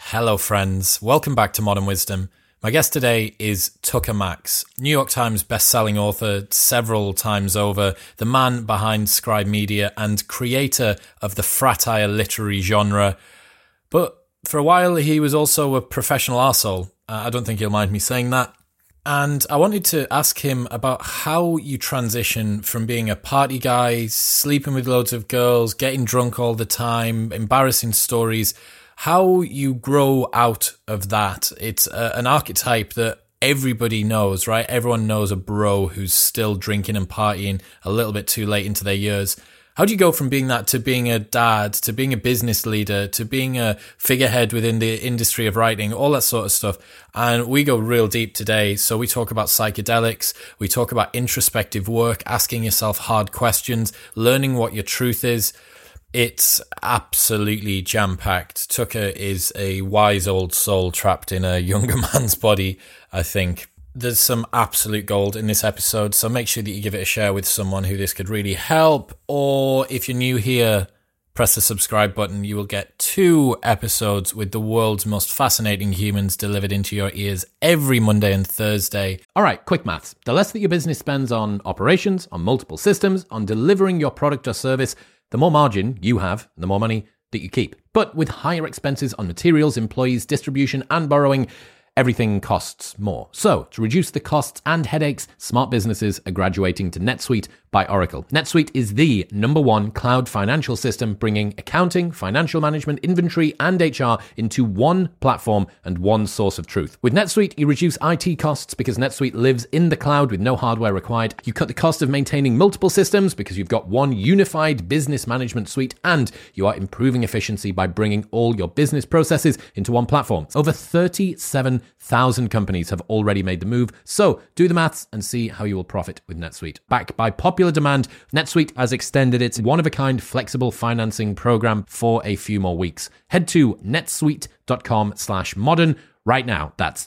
Hello friends, welcome back to Modern Wisdom. My guest today is Tucker Max, New York Times best-selling author several times over, the man behind Scribe Media and creator of the fratire literary genre. But for a while he was also a professional arsehole. I don't think he'll mind me saying that. And I wanted to ask him about how you transition from being a party guy, sleeping with loads of girls, getting drunk all the time, embarrassing stories, how you grow out of that. It's an archetype that everybody knows, right? Everyone knows a bro who's still drinking and partying a little bit too late into their years. How do you go from being that to being a dad, to being a business leader, to being a figurehead within the industry of writing, all that sort of stuff? And we go real deep today. So we talk about psychedelics, we talk about introspective work, asking yourself hard questions, learning what your truth is. It's absolutely jam-packed. Tucker is a wise old soul trapped in a younger man's body, I think. There's some absolute gold in this episode, so make sure that you give it a share with someone who this could really help. Or if you're new here, press the subscribe button. You will get 2 episodes with the world's most fascinating humans delivered into your ears every Monday and Thursday. All right, quick maths. The less that your business spends on operations, on multiple systems, on delivering your product or service, the more margin you have, the more money that you keep. But with higher expenses on materials, employees, distribution, and borrowing, everything costs more. So, to reduce the costs and headaches, smart businesses are graduating to NetSuite by Oracle. NetSuite is the #1 cloud financial system, bringing accounting, financial management, inventory, and HR into one platform and one source of truth. With NetSuite, you reduce IT costs because NetSuite lives in the cloud with no hardware required. You cut the cost of maintaining multiple systems because you've got one unified business management suite, and you are improving efficiency by bringing all your business processes into one platform. Over 37,000 companies have already made the move, so do the maths and see how you will profit with NetSuite. Backed by popular demand, NetSuite has extended its one-of-a-kind flexible financing program for a few more weeks. Head to netsuite.com/modern right now. That's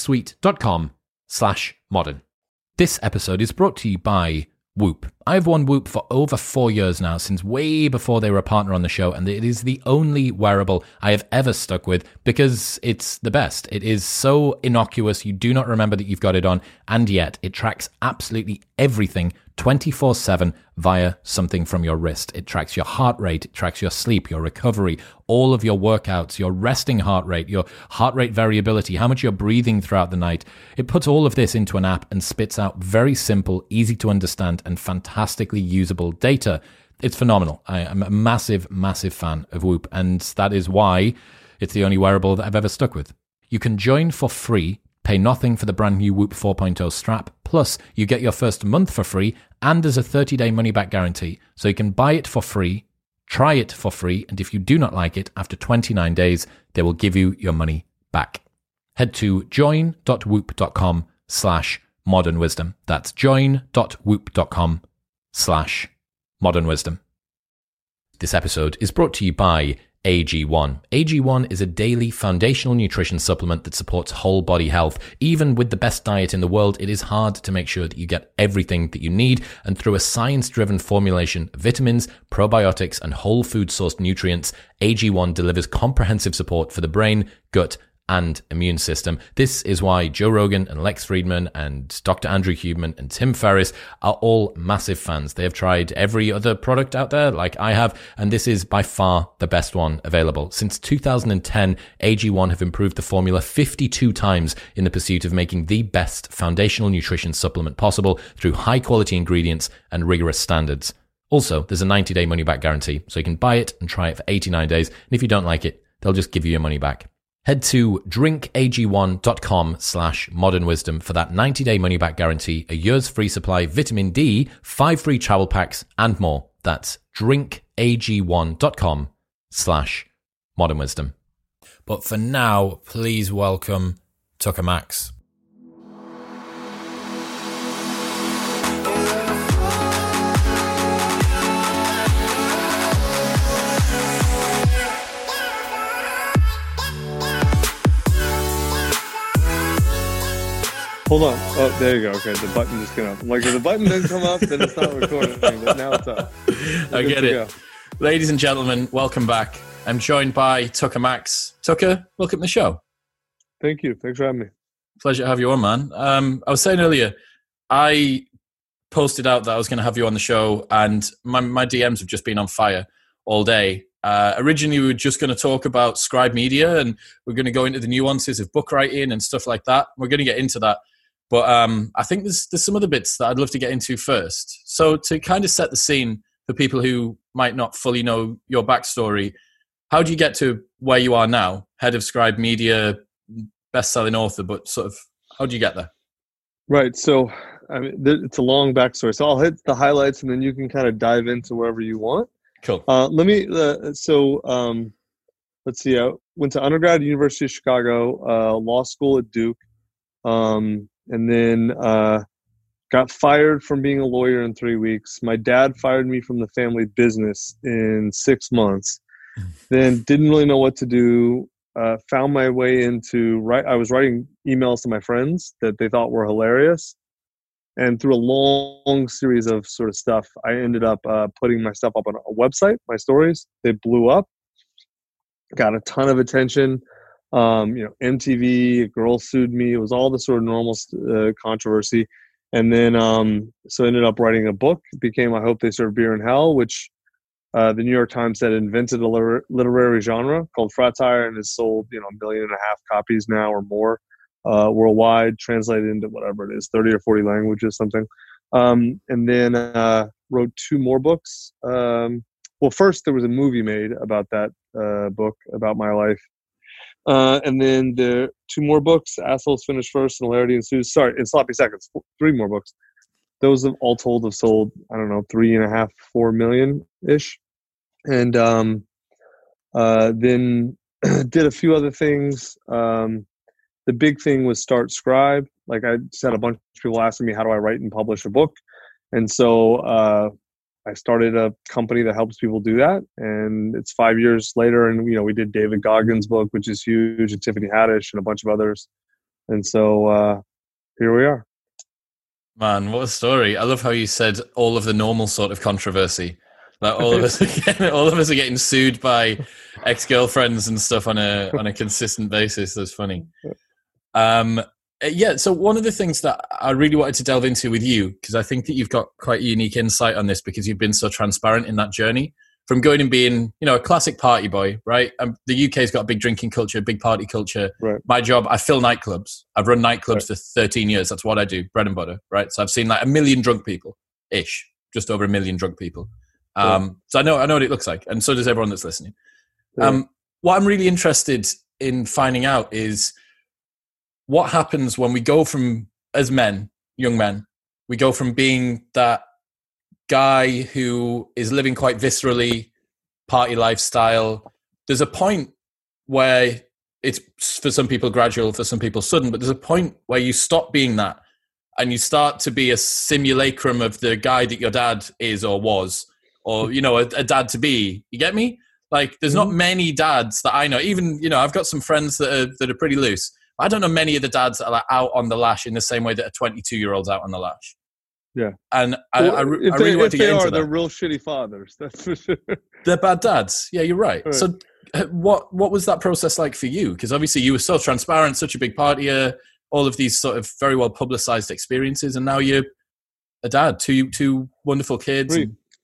netsuite.com/modern. This episode is brought to you by Whoop. I've worn Whoop for over 4 years now, since way before they were a partner on the show, and it is the only wearable I have ever stuck with because it's the best. It is so innocuous, you do not remember that you've got it on, and yet it tracks absolutely everything 24/7 via something from your wrist. It tracks your heart rate, it tracks your sleep, your recovery, all of your workouts, your resting heart rate, your heart rate variability, how much you're breathing throughout the night. It puts all of this into an app and spits out very simple, easy to understand, and fantastically usable data. It's phenomenal. I am a massive, massive fan of Whoop, and that is why it's the only wearable that I've ever stuck with. You can join for free, pay nothing for the brand new Whoop 4.0 strap, plus you get your first month for free, and there's a 30-day money-back guarantee. So you can buy it for free, try it for free, and if you do not like it, after 29 days, they will give you your money back. Head to join.whoop.com/modern wisdom. That's join.whoop.com/modern wisdom. This episode is brought to you by AG1. AG1 is a daily foundational nutrition supplement that supports whole body health. Even with the best diet in the world, it is hard to make sure that you get everything that you need, and through a science-driven formulation of vitamins, probiotics, and whole food sourced nutrients, AG1 delivers comprehensive support for the brain, gut, and immune system. This is why Joe Rogan and Lex Fridman and Dr. Andrew Huberman and Tim Ferriss are all massive fans. They have tried every other product out there, like I have, and this is by far the best one available. Since 2010, AG1 have improved the formula 52 times in the pursuit of making the best foundational nutrition supplement possible through high-quality ingredients and rigorous standards. Also, there's a 90-day money-back guarantee, so you can buy it and try it for 89 days, and if you don't like it, they'll just give you your money back. Head to drinkag1.com/modern wisdom for that 90-day money-back guarantee, a year's free supply, vitamin D, 5 free travel packs, and more. That's drinkag1.com/modern wisdom. But for now, please welcome Tucker Max. Hold on. Oh, there you go. Okay, the button just came up. I'm like, if the button didn't come up, then it's not recording. But now it's up. I get it. Ladies and gentlemen, welcome back. I'm joined by Tucker Max. Tucker, welcome to the show. Thank you. Thanks for having me. Pleasure to have you on, man. I was saying earlier, I posted out that I was going to have you on the show, and my DMs have just been on fire all day. Originally, we were just going to talk about Scribe Media, and we're going to go into the nuances of book writing and stuff like that. We're going to get into that. But I think there's some other bits that I'd love to get into first. So to kind of set the scene for people who might not fully know your backstory, how do you get to where you are now, head of Scribe Media, best-selling author, but sort of how do you get there? Right. So, I mean, it's a long backstory. So I'll hit the highlights, and then you can kind of dive into wherever you want. Cool. Let's see. I went to undergrad at the University of Chicago, law school at Duke, and then got fired from being a lawyer in 3 weeks. My dad fired me from the family business in 6 months. Then didn't really know what to do. Found my way into I was writing emails to my friends that they thought were hilarious. And through a long series of sort of stuff, I ended up putting my stuff up on a website, my stories. They blew up, got a ton of attention. MTV, a girl sued me. It was all the sort of normal controversy. And then, so ended up writing a book. It became I Hope They Serve Beer in Hell, which the New York Times said invented a literary genre called fratire, and has sold 1.5 million copies now or more worldwide, translated into whatever it is, 30 or 40 languages, something. And then wrote 2 more books. Well, first there was a movie made about that book, about my life. And then the 2 more books, Assholes Finish First and Hilarity Ensues. Sorry, in Sloppy Seconds, 3 more books. Those have all told have sold, 3.5, 4 million-ish. And then did a few other things. The big thing was start Scribe. Like I just had a bunch of people asking me, how do I write and publish a book? And so I started a company that helps people do that. And it's 5 years later. And, we did David Goggins' book, which is huge, and Tiffany Haddish and a bunch of others. And so here we are. Man, what a story. I love how you said all of the normal sort of controversy. Like all of us are getting sued by ex-girlfriends and stuff on a consistent basis. That's funny. So one of the things that I really wanted to delve into with you, because I think that you've got quite a unique insight on this because you've been so transparent in that journey from going and being, a classic party boy, right? The UK's got a big drinking culture, big party culture. Right. My job, I fill nightclubs. I've run nightclubs for 13 years. That's what I do, bread and butter, right? So I've seen like 1 million drunk people-ish, just over 1 million drunk people. So I know what it looks like, and so does everyone that's listening. What I'm really interested in finding out is what happens when we go from, as men, young men, we go from being that guy who is living quite viscerally, party lifestyle. There's a point where it's, for some people, gradual, for some people, sudden, but there's a point where you stop being that and you start to be a simulacrum of the guy that your dad is or was, or, a dad to be. You get me? Like, there's not many dads that I know. Even, I've got some friends that are pretty loose. I don't know many of the dads that are like out on the lash in the same way that a 22-year-old's out on the lash. Yeah. And I really want to get into that. They're real shitty fathers. That's for sure. They're bad dads. Yeah, you're right. So what was that process like for you? Because obviously you were so transparent, such a big partier, all of these sort of very well publicized experiences, and now you're a dad, two wonderful kids.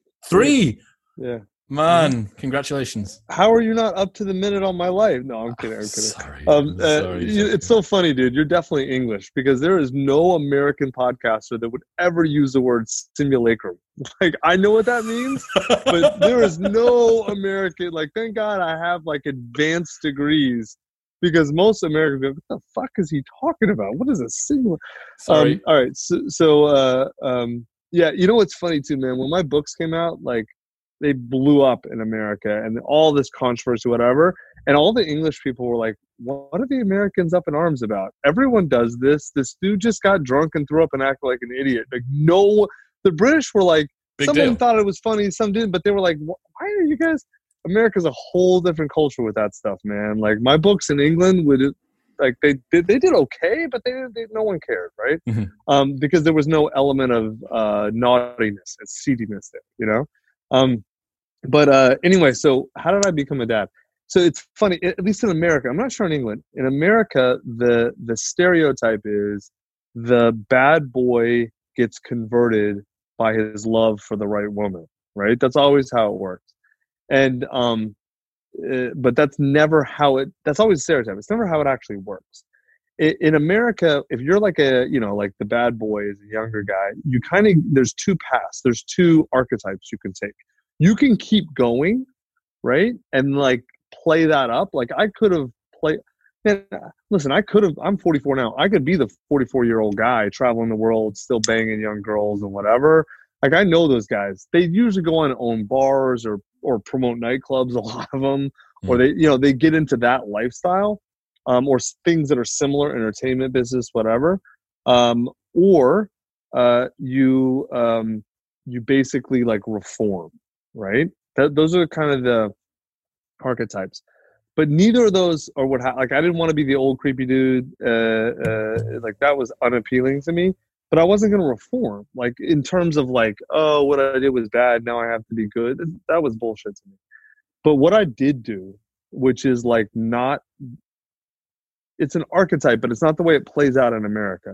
3. Yeah. Man, congratulations. How are you not up to the minute on my life? No, I'm kidding. Sorry. It's so funny, dude. You're definitely English, because there is no American podcaster that would ever use the word simulacrum. Like, I know what that means, but there is no American, like, thank God I have like advanced degrees, because most Americans go, what the fuck is he talking about? What is a simulacrum? Sorry. All right. So yeah, what's funny too, man? When my books came out, like, they blew up in America and all this controversy, whatever. And all the English people were like, what are the Americans up in arms about? Everyone does this. This dude just got drunk and threw up and acted like an idiot. Like, no, the British were like, some of them thought it was funny, some didn't, but they were like, why are you guys? America's a whole different culture with that stuff, man. Like, my books in England would, like, they did okay, but they no one cared, right? Mm-hmm. Because there was no element of naughtiness and seediness there, But anyway, so how did I become a dad? So it's funny, at least in America. I'm not sure in England. In America, the stereotype is the bad boy gets converted by his love for the right woman, right? That's always how it works. And but that's never how it. That's always a stereotype. It's never how it actually works. In America, if you're like like the bad boy as a younger guy, you kind of there's two paths. There's two archetypes you can take. You can keep going, right, and like play that up. Like I could have played. And listen, I'm 44 now. I could be the 44-year-old guy traveling the world, still banging young girls and whatever. Like I know those guys. They usually go on and own bars or promote nightclubs. A lot of them, or they get into that lifestyle, or things that are similar, entertainment business, whatever. Or you basically like reform, right? Those are kind of the archetypes. But neither of those are like I didn't want to be the old creepy dude. Like that was unappealing to me. But I wasn't going to reform. Like in terms of like, oh, what I did was bad. Now I have to be good. That was bullshit to me. But what I did do, which is like not, it's an archetype, but it's not the way it plays out in America.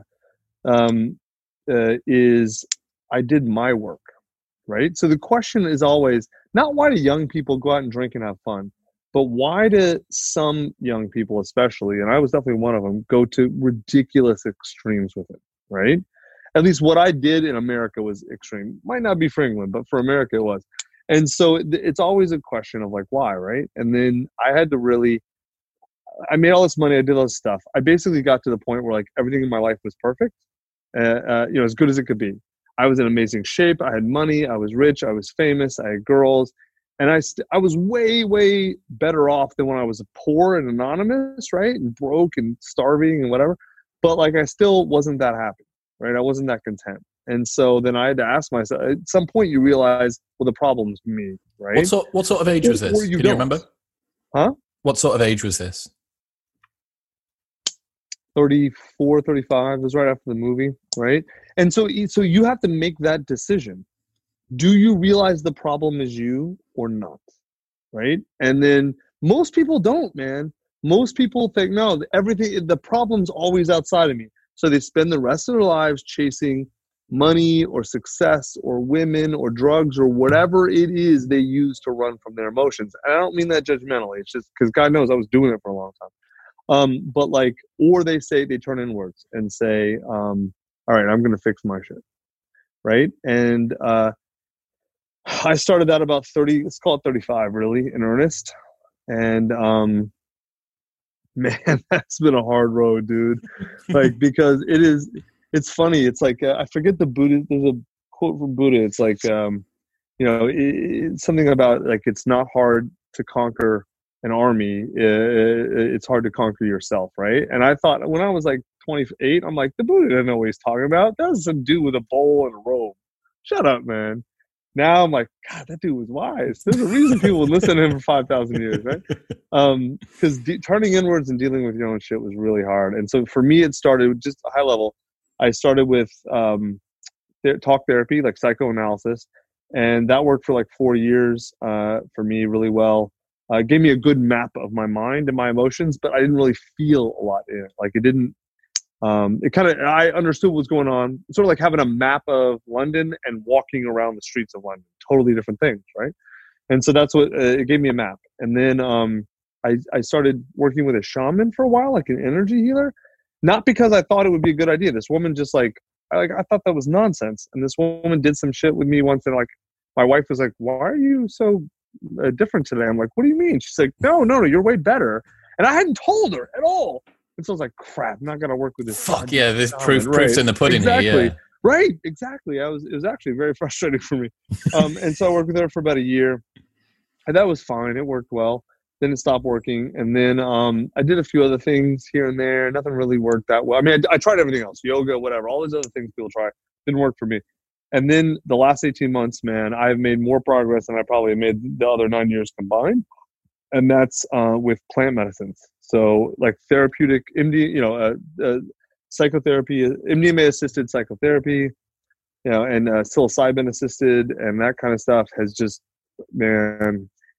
Is I did my work, right? So the question is always not why do young people go out and drink and have fun, but why do some young people, especially, and I was definitely one of them, go to ridiculous extremes with it, right? At least what I did in America was extreme. Might not be for England, but for America it was. And so it's always a question of like, why, right? And then I had to really, I made all this money, I did all this stuff. I basically got to the point where like everything in my life was perfect, as good as it could be. I was in amazing shape. I had money. I was rich. I was famous. I had girls. And I was way, way better off than when I was poor and anonymous, right? And broke and starving and whatever. But like, I still wasn't that happy, right? I wasn't that content. And so then I had to ask myself, at some point you realize, well, the problem's me, right? What sort of age was this? Can you remember? Huh? What sort of age was this? 34, 35. It was right after the movie, right? And so you have to make that decision. Do you realize the problem is you or not, right? And then most people don't, man. Most people think, no, the problem's always outside of me. So they spend the rest of their lives chasing money or success or women or drugs or whatever it is they use to run from their emotions. And I don't mean that judgmentally. It's just because God knows I was doing it for a long time. But like, or they turn inwards and say, all right, I'm going to fix my shit. Right. And, I started that about 30, let's call it 35 really in earnest. And, man, that's been a hard road, dude. Like, because it's funny. It's like, I forget the Buddha, there's a quote from Buddha. It's like, it's something about like, it's not hard to conquer an army. It's hard to conquer yourself. Right. And I thought when I was like 28, I'm like, the Buddha doesn't know what he's talking about. That was some dude with a bowl and a robe. Shut up, man. Now I'm like, God, that dude was wise. There's a reason people would listen to him for 5,000 years, right? Because turning inwards and dealing with your own shit was really hard. And so for me, it started just a high level. I started with talk therapy, like psychoanalysis, and that worked for like 4 years for me really well. Gave me a good map of my mind and my emotions, but I didn't really feel a lot in it. Like it didn't. I understood what was going on. It's sort of like having a map of London and walking around the streets of London. Totally different things, right? And so that's what it gave me a map. And then I started working with a shaman for a while, like an energy healer. Not because I thought it would be a good idea. This woman just I thought that was nonsense. And this woman did some shit with me once, and like my wife was like, "Why are you so different today?" I'm like, "What do you mean?" She's like, "No, you're way better." And I hadn't told her at all. And so I was like, crap, I'm not going to work with this. Fuck yeah, this proof's in the pudding here. Yeah. Right, exactly. It was actually very frustrating for me. And so I worked with her for about a year. And that was fine. It worked well. Then it stopped working. And then I did a few other things here and there. Nothing really worked that well. I mean, I tried everything else, yoga, whatever, all these other things people try. Didn't work for me. And then the last 18 months, man, I've made more progress than I probably made the other 9 years combined. And that's with plant medicines. So like therapeutic psychotherapy, MDMA assisted psychotherapy, and psilocybin assisted and that kind of stuff has just, man,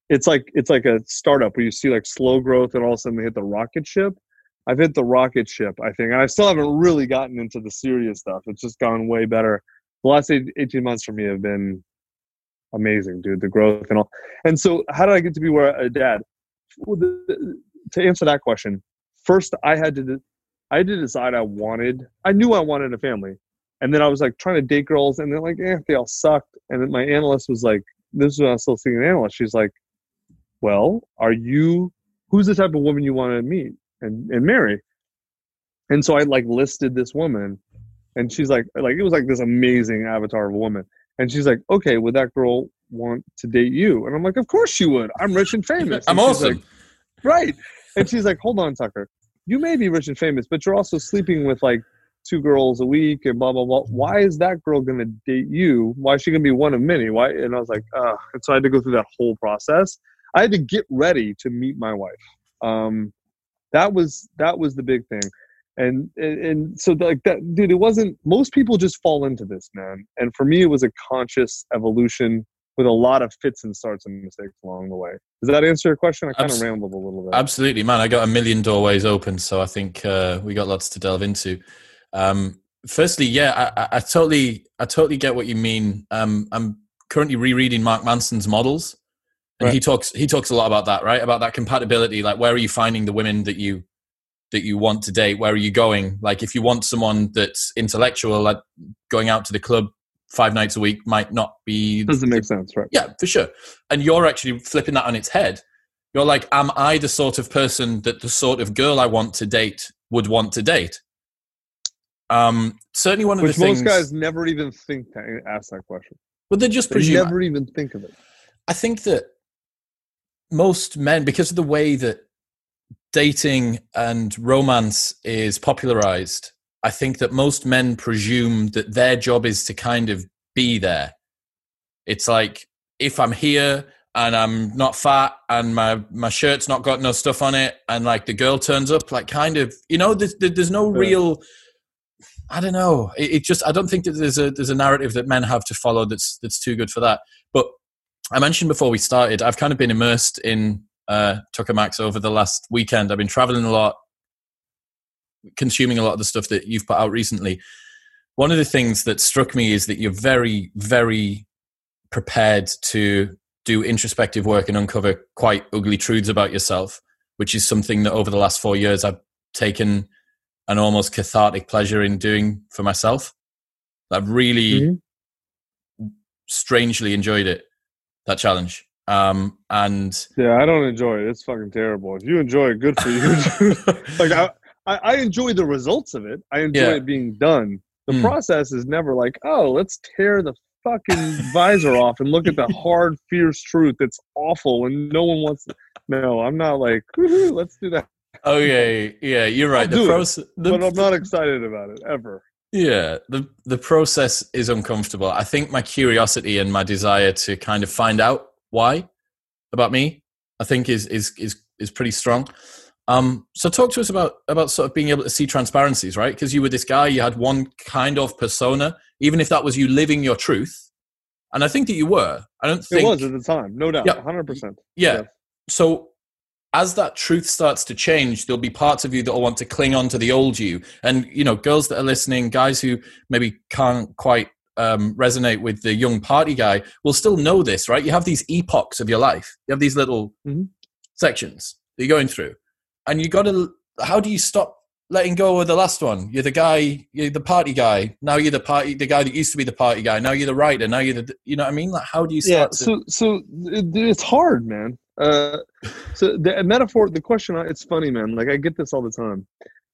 it's like a startup where you see like slow growth and all of a sudden they hit the rocket ship. I've hit the rocket ship, I think, and I still haven't really gotten into the serious stuff. It's just gone way better. The last 18 months for me have been amazing, dude. The growth and all. And so, how did I get to be where a dad? Well, to answer that question, first I had to decide I knew I wanted a family, and then I was like trying to date girls, and they're like, they all sucked. And then my analyst was like, this is when I was still seeing an analyst. She's like, well, who's the type of woman you want to meet and marry? And so I like listed this woman, and she's like it was like this amazing avatar of a woman. And she's like, okay, would that girl want to date you? And I'm like, of course she would. I'm rich and famous. I'm awesome. Like, right. And she's like, hold on, Tucker. You may be rich and famous, but you're also sleeping with like 2 girls a week and blah, blah, blah. Why is that girl going to date you? Why is she going to be one of many? Why? And I was like, and so I had to go through that whole process. I had to get ready to meet my wife. That was the big thing. And so like that, dude, it wasn't, most people just fall into this, man. And for me, it was a conscious evolution with a lot of fits and starts and mistakes along the way. Does that answer your question? I kind of rambled a little bit. Absolutely, man. I got a million doorways open, so I think we got lots to delve into. Firstly, yeah, I totally get what you mean. I'm currently rereading Mark Manson's Models, and he talks a lot about that, right? About that compatibility. Like, where are you finding the women that you want to date? Where are you going? Like, if you want someone that's intellectual, like going out to the club 5 nights a week might not be... Doesn't make sense, right? Yeah, for sure. And you're actually flipping that on its head. You're like, am I the sort of person that the sort of girl I want to date would want to date? Certainly one of the things... Which most guys never even think to ask that question. But they just presume... They never even think of it. I think that most men, because of the way that dating and romance is popularized, I think that most men presume that their job is to kind of be there. It's like, if I'm here and I'm not fat and my shirt's not got no stuff on it and like the girl turns up, like kind of, you know, there's no real, I don't know. It just, I don't think that there's a narrative that men have to follow that's too good for that. But I mentioned before we started, I've kind of been immersed in Tucker Max over the last weekend. I've been traveling a lot, consuming a lot of the stuff that you've put out recently. One of the things that struck me is that you're very, very prepared to do introspective work and uncover quite ugly truths about yourself, which is something that over the last 4 years I've taken an almost cathartic pleasure in doing for myself. I've really strangely enjoyed it, that challenge. And yeah, I don't enjoy it. It's fucking terrible. If you enjoy it, good for you. Like I enjoy the results of it. I enjoy it being done. The process is never like, oh, let's tear the fucking visor off and look at the hard, fierce truth that's awful and no one wants to. No, I'm not like, let's do that. Oh yeah, you're right. But I'm not excited about it ever. Yeah, the process is uncomfortable. I think my curiosity and my desire to kind of find out why about me, I think is pretty strong. So talk to us about sort of being able to see transparencies, right? Because you were this guy, you had one kind of persona, even if that was you living your truth. And I think that you were. I don't think... It was at the time, no doubt, yeah, 100%. Yeah. So as that truth starts to change, there'll be parts of you that will want to cling on to the old you. And, you know, girls that are listening, guys who maybe can't quite resonate with the young party guy will still know this, right? You have these epochs of your life. You have these little sections that you're going through. And you got to, how do you stop letting go of the last one? You're the guy, you're the party guy. Now you're the guy that used to be the party guy. Now you're the writer. Now you're you know what I mean? Like, how do you start? Yeah, so it's hard, man. So the metaphor, the question, it's funny, man. Like I get this all the time.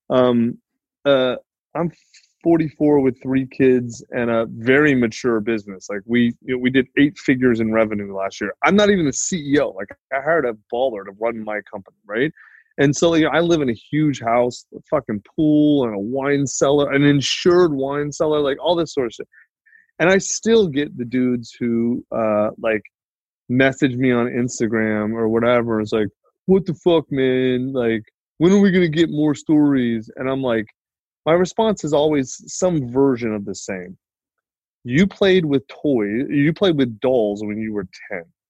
I'm 44 with 3 kids and a very mature business. Like we did 8 figures in revenue last year. I'm not even the CEO. Like I hired a baller to run my company, right? And so, I live in a huge house, a fucking pool, and a wine cellar, an insured wine cellar, like all this sort of shit. And I still get the dudes who like message me on Instagram or whatever. It's like, what the fuck, man? Like, when are we gonna get more stories? And I'm like, my response is always some version of the same. You played with toys, you played with dolls when you were 10.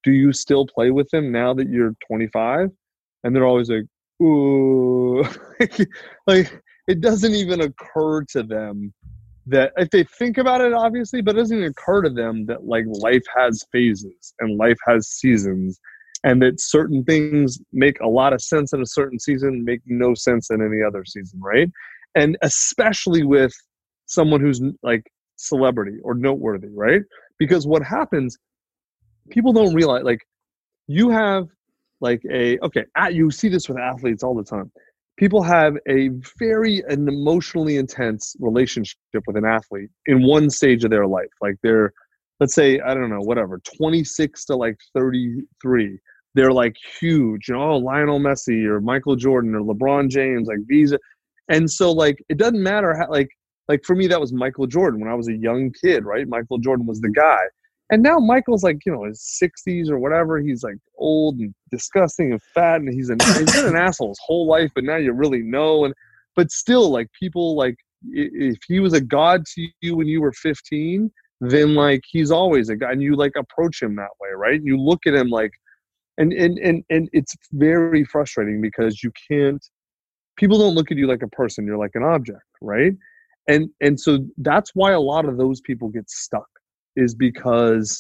do you still play with them now that you're 25? And they're always like, ooh, like it doesn't even occur to them that, if they think about it, obviously, but it doesn't even occur to them that like life has phases and life has seasons, and that certain things make a lot of sense in a certain season, make no sense in any other season, right? And especially with someone who's like celebrity or noteworthy, right? Because what happens, people don't realize, like, you have like you see this with athletes all the time. People have an emotionally intense relationship with an athlete in one stage of their life. Like they're, let's say, I don't know, whatever, 26 to like 33. They're like huge, Lionel Messi or Michael Jordan or LeBron James, like these. And so like, it doesn't matter how, like for me, that was Michael Jordan when I was a young kid, right? Michael Jordan was the guy. And now Michael's like, his 60s or whatever. He's like old and disgusting and fat, and he's been an asshole his whole life, but now you really know. But still, like, people, like, if he was a god to you when you were 15, then like he's always a guy, and you like approach him that way, right? You look at him like, and it's very frustrating because people don't look at you like a person. You're like an object, right? And so that's why a lot of those people get stuck, is because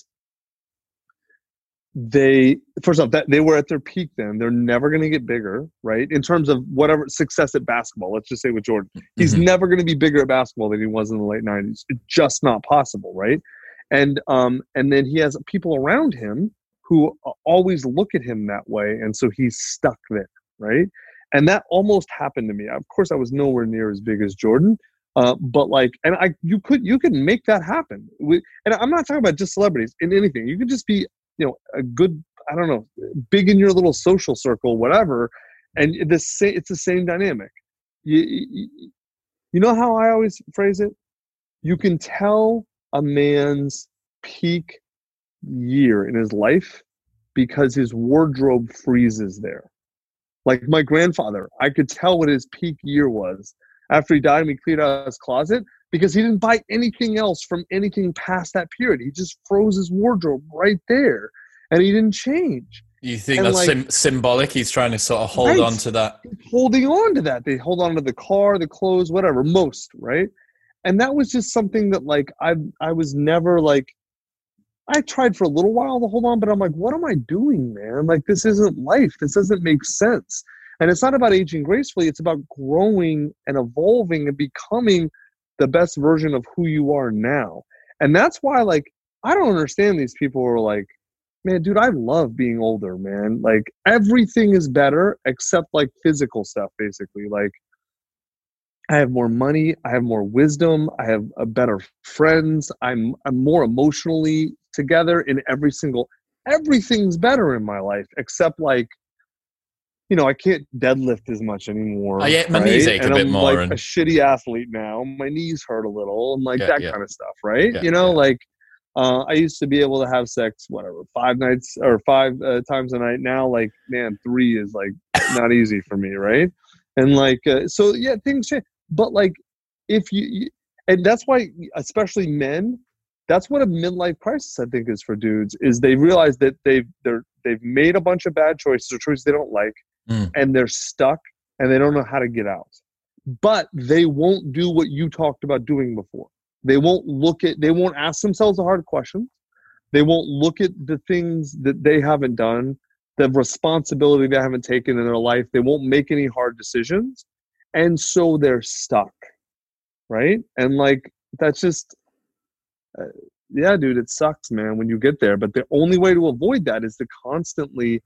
first off, that they were at their peak then. They're never going to get bigger, right? In terms of whatever success at basketball, let's just say with Jordan, he's never going to be bigger at basketball than he was in the late 90s. It's just not possible, right? And then he has people around him who always look at him that way, and so he's stuck there, right? And that almost happened to me. Of course, I was nowhere near as big as Jordan, but like, and you could make that happen. And I'm not talking about just celebrities in anything. You could just be, a good, I don't know, big in your little social circle, whatever. And it's the same dynamic. You know how I always phrase it? You can tell a man's peak year in his life because his wardrobe freezes there. Like my grandfather, I could tell what his peak year was. After he died, we cleared out his closet because he didn't buy anything else from anything past that period. He just froze his wardrobe right there, and he didn't change. You think that's symbolic? He's trying to sort of hold on to that. Holding on to that. They hold on to the car, the clothes, whatever, most, right? And that was just something that, like, I was never, like, I tried for a little while to hold on, but I'm like, what am I doing, man? Like, this isn't life. This doesn't make sense. And it's not about aging gracefully. It's about growing and evolving and becoming the best version of who you are now. And that's why, like, I don't understand these people who are like, man, dude, I love being older, man. Like, everything is better except, like, physical stuff, basically. Like, I have more money. I have more wisdom. I have better friends. I'm more emotionally together in everything's better in my life except, like, I can't deadlift as much anymore. My knees ache a bit more. I'm like a shitty athlete now. My knees hurt a little, and like that kind of stuff, right? Yeah, like I used to be able to have sex, 5 nights or 5 times a night. Now, like, man, 3 is like not easy for me, right? And like, so yeah, things change. But like, if you and that's why, especially men, that's what a midlife crisis, I think, is for dudes. Is they realize that they've made a bunch of bad choices or choices they don't like. And they're stuck and they don't know how to get out. But they won't do what you talked about doing before. They won't ask themselves the hard questions. They won't look at the things that they haven't done, the responsibility they haven't taken in their life. They won't make any hard decisions. And so they're stuck. Right? And like, that's just, yeah, dude, it sucks, man, when you get there. But the only way to avoid that is to constantly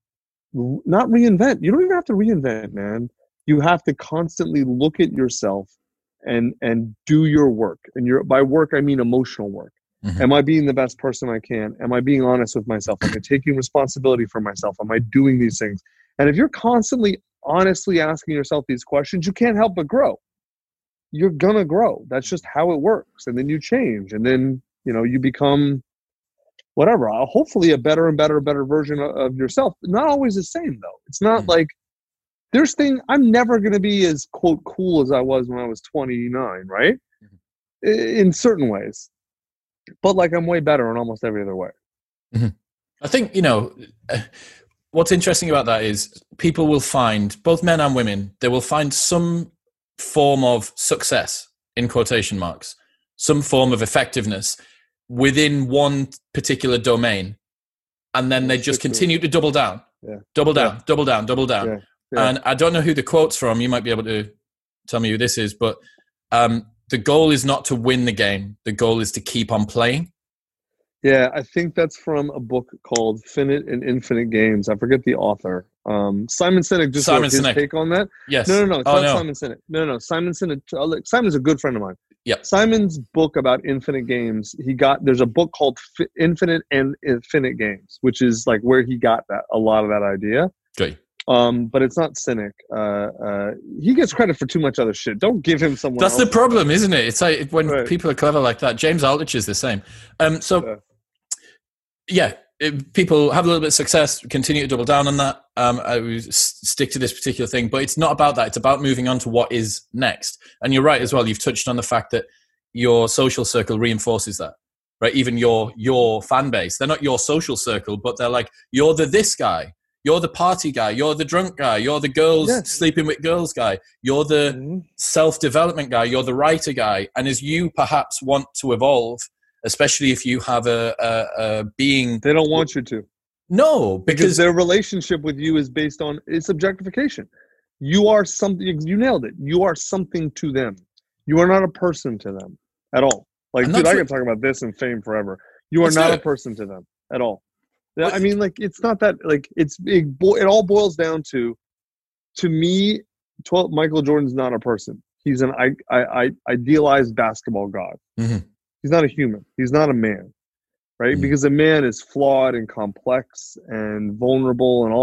not reinvent. You don't even have to reinvent, man. You have to constantly look at yourself and do your work. And by work, I mean emotional work. Am I being the best person I can? Am I being honest with myself? Am I taking responsibility for myself? Am I doing these things? And if you're constantly honestly asking yourself these questions, you can't help but grow. You're gonna grow. That's just how it works. And then you change, and then you become whatever, hopefully a better and better version of yourself. Not always the same, though. It's not like I'm never going to be as, quote, cool as I was when I was 29, right? In certain ways. But like, I'm way better in almost every other way. I think, what's interesting about that is people will find, both men and women, they will find some form of success, in quotation marks, some form of effectiveness within one particular domain. And then they just continue to double down, double down. Yeah. Yeah. And I don't know who the quote's from. You might be able to tell me who this is, but the goal is not to win the game. The goal is to keep on playing. Yeah, I think that's from a book called Finite and Infinite Games. I forget the author. Simon Sinek just wrote his take on that. Yes. No. It's not Simon Sinek. No. Simon Sinek. Simon's a good friend of mine. Yep. Simon's book about infinite games, there's a book called Infinite and Infinite Games, which is like where he got a lot of that idea. Okay. But it's not Sinek. He gets credit for too much other shit. Don't give him someone That's else. The problem, isn't it? It's like when people are clever like that. James Aldrich is the same. People have a little bit of success, continue to double down on that. I stick to this particular thing, but it's not about that. It's about moving on to what is next. And you're right as well. You've touched on the fact that your social circle reinforces that, right? Even your fan base, they're not your social circle, but they're like, you're this guy. You're the party guy. You're the drunk guy. You're the girls sleeping with girls guy. You're the self-development guy. You're the writer guy. And as you perhaps want to evolve, especially if you have a being... They don't want you to. No, because their relationship with you is based on its objectification. You are something... You nailed it. You are something to them. You are not a person to them at all. Like, dude, I can talk about this and fame forever. You are not a person to them at all. I mean, like, it's not that, like, it all boils down to me, Michael Jordan's not a person. He's an idealized basketball god. Mm-hmm. He's not a human. He's not a man, right? Mm-hmm. Because a man is flawed and complex and vulnerable and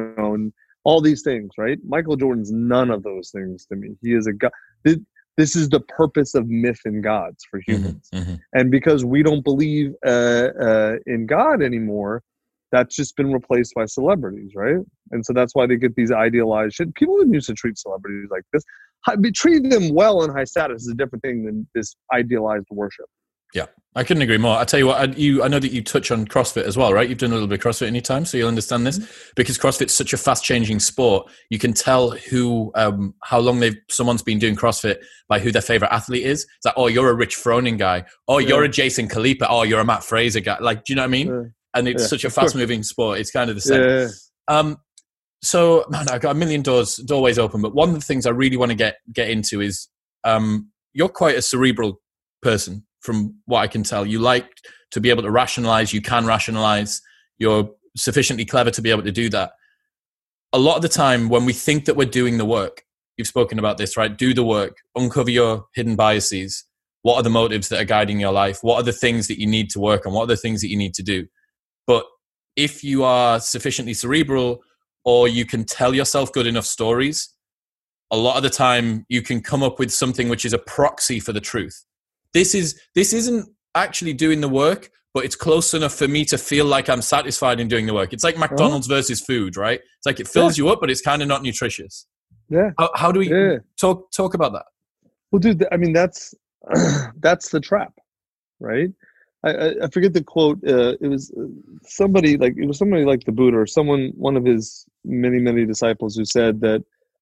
all these things, right? Michael Jordan's none of those things to me. He is a god. This is the purpose of myth and gods for humans. Mm-hmm. And because we don't believe in God anymore, that's just been replaced by celebrities, right? And so that's why they get these idealized shit. People didn't used to treat celebrities like this. Treating them well in high status is a different thing than this idealized worship. Yeah, I couldn't agree more. I tell you what, I know that you touch on CrossFit as well, right? You've done a little bit of CrossFit in your time, so you'll understand this. Mm-hmm. Because CrossFit's such a fast-changing sport, you can tell how long someone's been doing CrossFit by who their favorite athlete is. It's like, oh, you're a Rich Froning guy. Oh, you're a Jason Khalipa. Oh, you're a Matt Fraser guy. Like, do you know what I mean? Yeah. And it's such a fast-moving sport. It's kind of the same. Yeah. So, man, I've got a million doorways open. But one of the things I really want to get into is you're quite a cerebral person, from what I can tell. You like to be able to rationalize. You can rationalize. You're sufficiently clever to be able to do that. A lot of the time when we think that we're doing the work, you've spoken about this, right? Do the work. Uncover your hidden biases. What are the motives that are guiding your life? What are the things that you need to work on? What are the things that you need to do? But if you are sufficiently cerebral, or you can tell yourself good enough stories, a lot of the time you can come up with something which is a proxy for the truth. This isn't actually doing the work, but it's close enough for me to feel like I'm satisfied in doing the work. It's like McDonald's versus food, right? It's like it fills you up, but it's kind of not nutritious. Yeah. How do we talk about that? Well, dude, I mean, that's the trap, right? I forget the quote. It was somebody like the Buddha, or one of his many disciples, who said that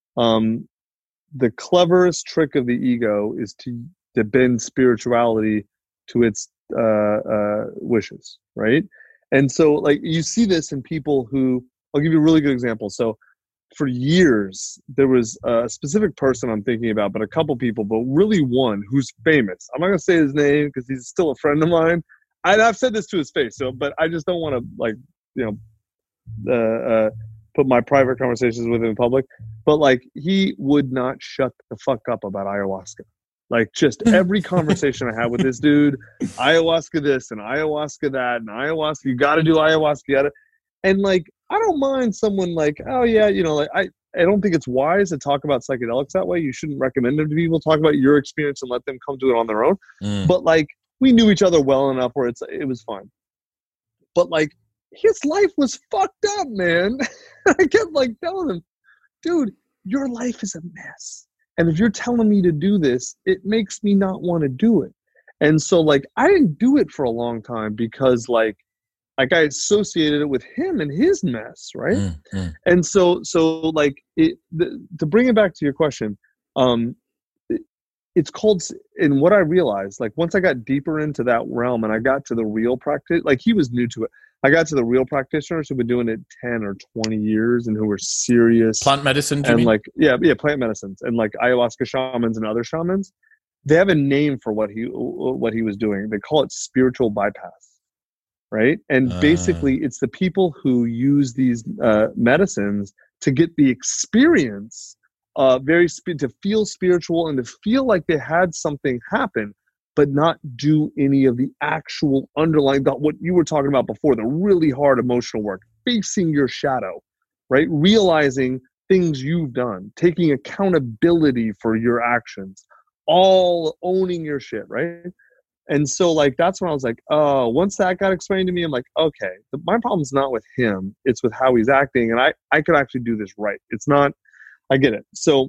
the cleverest trick of the ego is to bend spirituality to its wishes, right? And so, like, you see this in people who, I'll give you a really good example. So for years, there was a specific person I'm thinking about, but a couple people, but really one who's famous. I'm not going to say his name because he's still a friend of mine. I've said this to his face, but I just don't want to, put my private conversations with him in public. But, like, he would not shut the fuck up about ayahuasca. Like, just every conversation I had with this dude, ayahuasca this and ayahuasca that and ayahuasca, you got to do ayahuasca. And, like, I don't mind someone like, oh yeah, like, I don't think it's wise to talk about psychedelics that way. You shouldn't recommend them to people. Talk about your experience and let them come to it on their own. But, like, we knew each other well enough where it was fine. But, like, his life was fucked up, man. I kept, like, telling him, dude, your life is a mess. And if you're telling me to do this, it makes me not want to do it. And so, like, I didn't do it for a long time because, like, Like I associated it with him and his mess, right? And so like to bring it back to your question, it's called, and what I realized, like once I got deeper into that realm and I got to the real practice, like he was new to it. I got to the real practitioners who've been doing it 10 or 20 years and who were serious. Plant medicine, do you and mean? Like, yeah, plant medicines and like ayahuasca shamans and other shamans. They have a name for what he was doing. They call it spiritual bypass, right? And basically it's the people who use these medicines to get the experience to feel spiritual and to feel like they had something happen, but not do any of the actual underlying, what you were talking about before, the really hard emotional work, facing your shadow, right? Realizing things you've done, taking accountability for your actions, all owning your shit, right? And so like, that's when I was like, oh, once that got explained to me, I'm like, okay, my problem's not with him, it's with how he's acting. And I could actually do this right. It's not, I get it. So,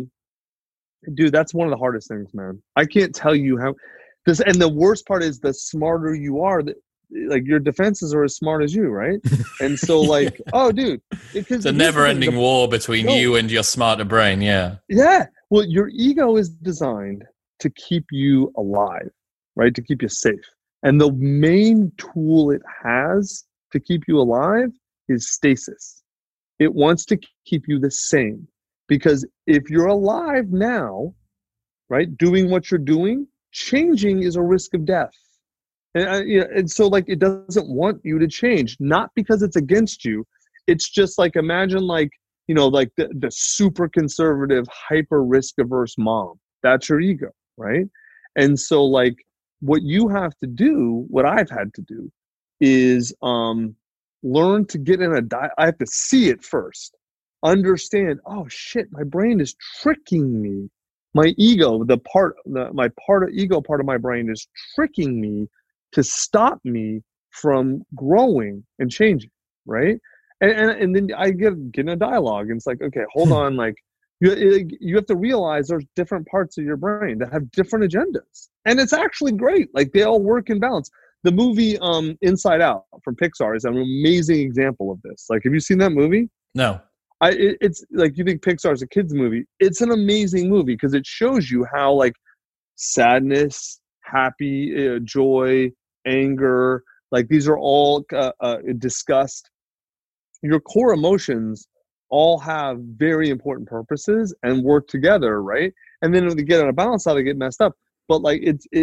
dude, that's one of the hardest things, man. I can't tell you how this, and the worst part is the smarter you are, like your defenses are as smart as you, right? And so like, oh, dude, it's a never-ending war between you and your smarter brain. Yeah. Yeah. Well, your ego is designed to keep you alive, right? To keep you safe. And the main tool it has to keep you alive is stasis. It wants to keep you the same. Because if you're alive now, right, doing what you're doing, changing is a risk of death. And so like it doesn't want you to change, not because it's against you. It's just like, imagine like, you know, like the super conservative, hyper risk averse mom. That's your ego, right? And so like what you have to do, what I've had to do is learn to get in I have to see it first. Understand, oh shit, my brain is tricking me. My ego, my ego part of my brain is tricking me to stop me from growing and changing, right? And then I get in a dialogue, and it's like, okay, hold on, like you have to realize there's different parts of your brain that have different agendas, and it's actually great. Like they all work in balance. The movie Inside Out from Pixar is an amazing example of this. Like, have you seen that movie? No. It's like, you think Pixar's a kid's movie. It's an amazing movie because it shows you how like sadness, happy, joy, anger, like these are all discussed. Your core emotions all have very important purposes and work together, right? And then when they get out of balance, how they get messed up. But like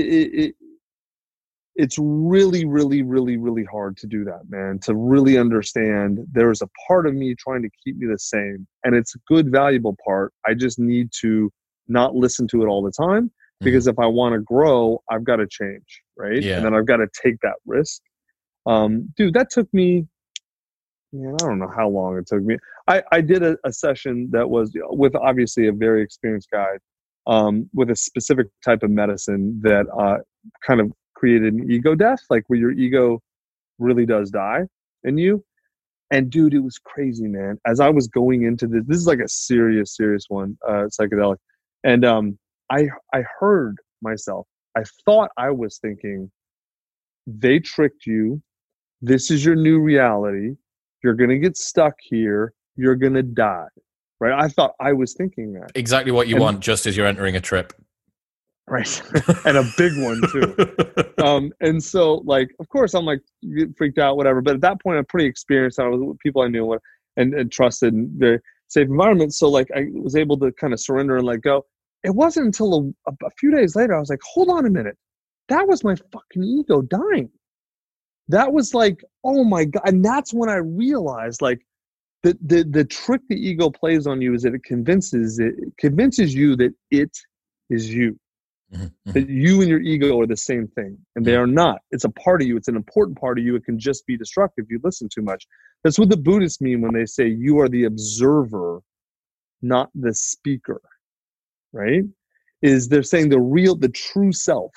it's really, really, really, really hard to do that, man, to really understand there's a part of me trying to keep me the same. And it's a good, valuable part. I just need to not listen to it all the time, because if I want to grow, I've got to change, right? Yeah. And then I've got to take that risk. Dude, that took me, man, I don't know how long it took me. I did a session that was with obviously a very experienced guy with a specific type of medicine that kind of created an ego death, like where your ego really does die in you. And dude, it was crazy, man. As I was going into this is like a serious one, psychedelic. And I heard myself. I thought I was thinking, they tricked you. This is your new reality. You're going to get stuck here. You're going to die. Right? I thought I was thinking that. Exactly what you want just as you're entering a trip. Right. And a big one too. And so like, of course I'm like freaked out, whatever. But at that point I'm pretty experienced. I was with people I knew and trusted and very safe environment. So like I was able to kind of surrender and let go. It wasn't until a few days later, I was like, hold on a minute. That was my fucking ego dying. That was like, oh my God. And that's when I realized like the trick the ego plays on you is that it convinces you that it is you. Mm-hmm. That you and your ego are the same thing, and they are not. It's a part of you. It's an important part of you. It can just be destructive if you listen too much. That's what the Buddhists mean when they say you are the observer, not the speaker, right? Is they're saying the true self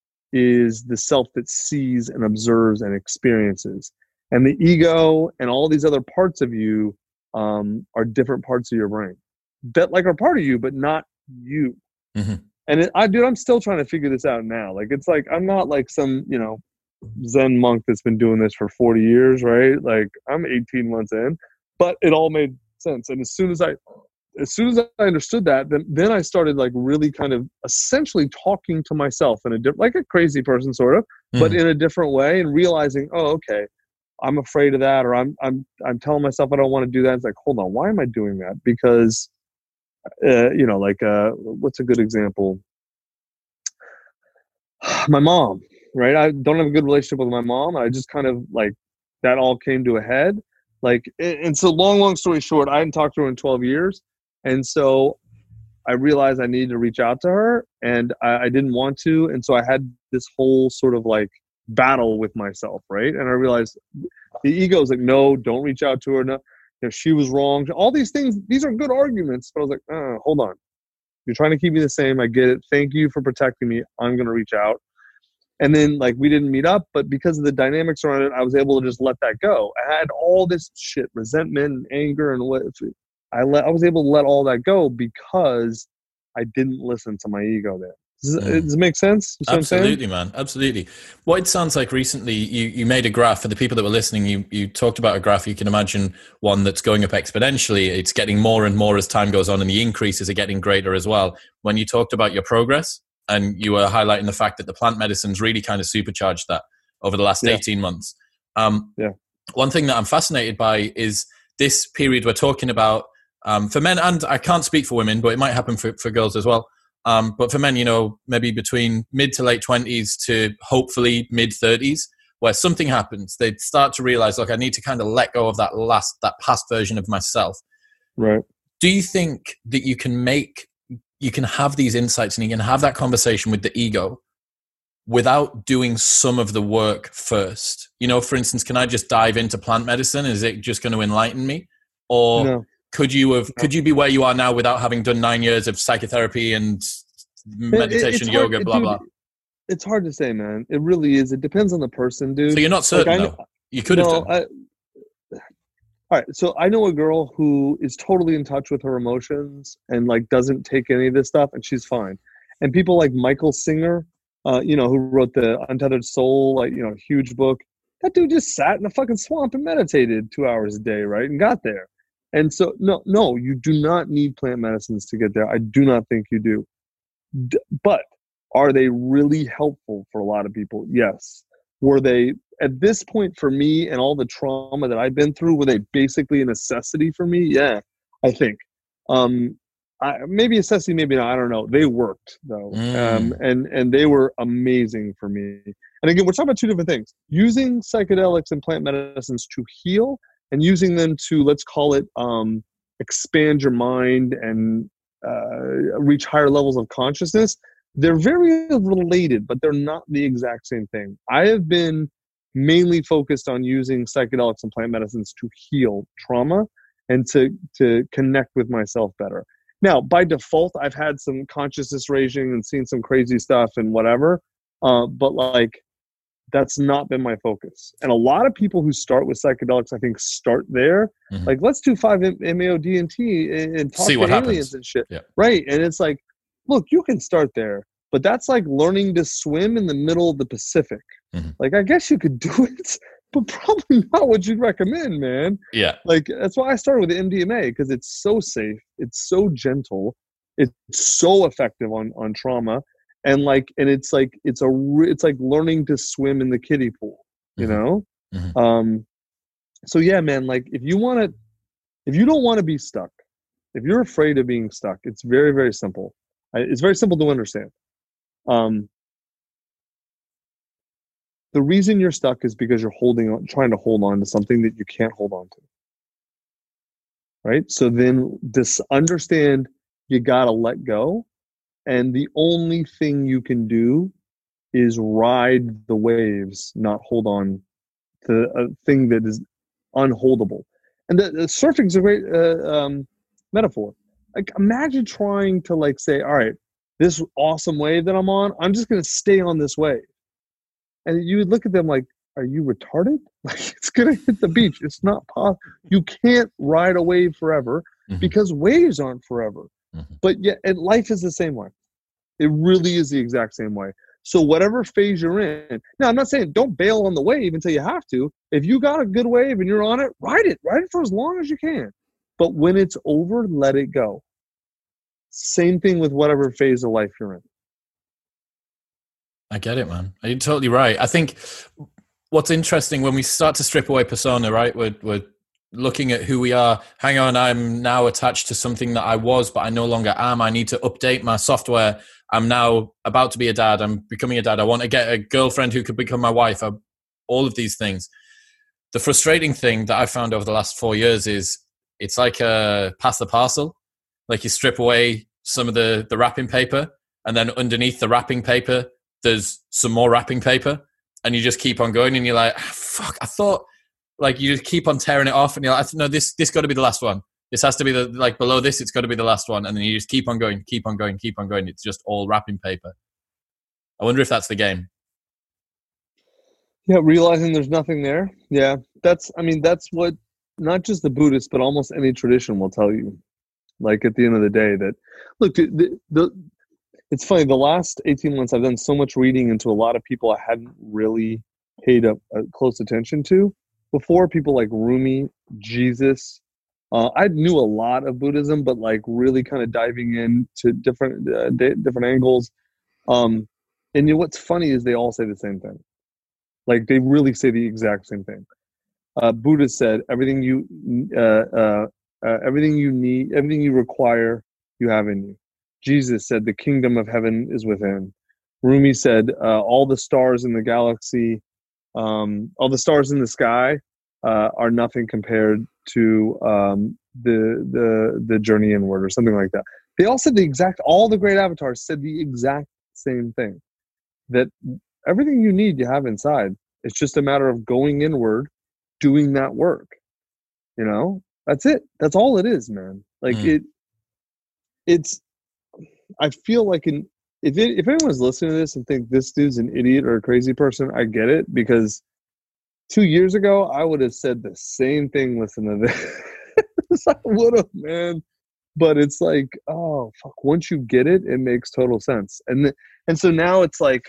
is the self that sees and observes and experiences. And the ego and all these other parts of you are different parts of your brain that like are part of you, but not you. Mm-hmm. And I'm still trying to figure this out now. Like, it's like, I'm not like some, Zen monk that's been doing this for 40 years, right? Like I'm 18 months in, but it all made sense. And as soon as I understood that, then I started like really kind of essentially talking to myself in a different, like a crazy person sort of, but in a different way, and realizing, oh, okay, I'm afraid of that, or I'm telling myself I don't want to do that. It's like, hold on, why am I doing that? Because, what's a good example? My mom, right? I don't have a good relationship with my mom. I just kind of like, that all came to a head. Like, and so long story short, I hadn't talked to her in 12 years. And so I realized I needed to reach out to her, and I didn't want to. And so I had this whole sort of like battle with myself, right? And I realized the ego is like, no, don't reach out to her. No, she was wrong. All these things, these are good arguments. But I was like, hold on. You're trying to keep me the same. I get it. Thank you for protecting me. I'm going to reach out. And then like we didn't meet up, but because of the dynamics around it, I was able to just let that go. I had all this shit, resentment and anger and what I was able to let all that go because I didn't listen to my ego there. Does it make sense? Absolutely, man. Absolutely. What it sounds like recently, you made a graph. For the people that were listening, you talked about a graph. You can imagine one that's going up exponentially. It's getting more and more as time goes on, and the increases are getting greater as well. When you talked about your progress, and you were highlighting the fact that the plant medicines really kind of supercharged that over the last 18 months. One thing that I'm fascinated by is this period we're talking about for men, and I can't speak for women, but it might happen for girls as well. But for men, maybe between mid to late 20s to hopefully mid 30s, where something happens, they start to realize, look, I need to kind of let go of that past version of myself. Right. Do you think that you can have these insights and you can have that conversation with the ego without doing some of the work first? For instance, can I just dive into plant medicine? Is it just going to enlighten me? Or no. Could you be where you are now without having done 9 years of psychotherapy and meditation, yoga, blah, blah? It's hard to say, man. It really is. It depends on the person, dude. So you're not certain, though? You could have done. All right. So I know a girl who is totally in touch with her emotions and like doesn't take any of this stuff, and she's fine. And people like Michael Singer, who wrote the Untethered Soul, like, huge book. That dude just sat in a fucking swamp and meditated 2 hours a day, right? And got there. And so, no, you do not need plant medicines to get there. I do not think you do. But are they really helpful for a lot of people? Yes. Were they, at this point for me and all the trauma that I've been through, were they basically a necessity for me? Yeah, I think. Maybe a necessity, maybe not. I don't know. They worked, though. And they were amazing for me. And again, we're talking about two different things. Using psychedelics and plant medicines to heal, and using them to, let's call it, expand your mind and reach higher levels of consciousness. They're very related, but they're not the exact same thing. I have been mainly focused on using psychedelics and plant medicines to heal trauma and to connect with myself better. Now, by default, I've had some consciousness raising and seen some crazy stuff and whatever, but like, that's not been my focus. And a lot of people who start with psychedelics, I think, start there. Mm-hmm. Like, let's do 5-MeO-DMT and talk See to what aliens happens. and shit. Yeah. Right. And it's like, look, you can start there, but that's like learning to swim in the middle of the Pacific. Mm-hmm. Like, I guess you could do it, but probably not what you'd recommend, man. Yeah. Like, that's why I started with the MDMA, because it's so safe. It's so gentle. It's so effective on trauma. And it's like learning to swim in the kiddie pool, you know? Mm-hmm. So yeah, man, like if you don't want to be stuck, if you're afraid of being stuck, it's very, very simple. It's very simple to understand. The reason you're stuck is because you're trying to hold on to something that you can't hold on to. Right? So then just understand you gotta let go. And the only thing you can do is ride the waves, not hold on to a thing that is unholdable. And the surfing is a great metaphor. Like, imagine trying to like say, all right, this awesome wave that I'm on, I'm just going to stay on this wave. And you would look at them like, are you retarded? Like, it's going to hit the beach. It's not possible. You can't ride a wave forever because waves aren't forever. But yeah, and life is the same way. It really is the exact same way. So whatever phase you're in, now I'm not saying don't bail on the wave until you have to. If you got a good wave and you're on it, ride it for as long as you can. But when it's over, let it go. Same thing with whatever phase of life you're in. I get it, man. You're totally right. I think what's interesting when we start to strip away persona, right? We're looking at who we are. Hang on, I'm now attached to something that I was, but I no longer am. I need to update my software. I'm now about to be a dad. I'm becoming a dad. I want to get a girlfriend who could become my wife. All of these things. The frustrating thing that I found over the last 4 years is it's like pass the parcel. Like you strip away some of the wrapping paper, and then underneath the wrapping paper, there's some more wrapping paper, and you just keep on going, and you're like, fuck, I thought, like, you just keep on tearing it off, and you're like, no, this got to be the last one. This has to be below this, it's got to be the last one. And then you just keep on going, keep on going, keep on going. It's just all wrapping paper. I wonder if that's the game. Yeah, realizing there's nothing there. Yeah, that's what not just the Buddhists, but almost any tradition will tell you. Like at the end of the day, that look, it's funny. The last 18 months, I've done so much reading into a lot of people I hadn't really paid a close attention to before. People like Rumi, Jesus. I knew a lot of Buddhism, but like really kind of diving into different angles. And what's funny is they all say the same thing. Like they really say the exact same thing. Buddha said, everything you need, everything you require, you have in you. Jesus said, the kingdom of heaven is within. Rumi said, all the stars in the galaxy, all the stars in the sky are nothing compared to the journey inward, or something like that. They all said all the great avatars said the exact same thing, that everything you need you have inside. It's just a matter of going inward, doing that work. That's it. That's all it is, man. Like it's. I feel like if anyone's listening to this and think this dude's an idiot or a crazy person, I get it, because 2 years ago I would have said the same thing. Listen to this, I would have, man. But it's like, oh fuck! Once you get it, it makes total sense. And so now it's like,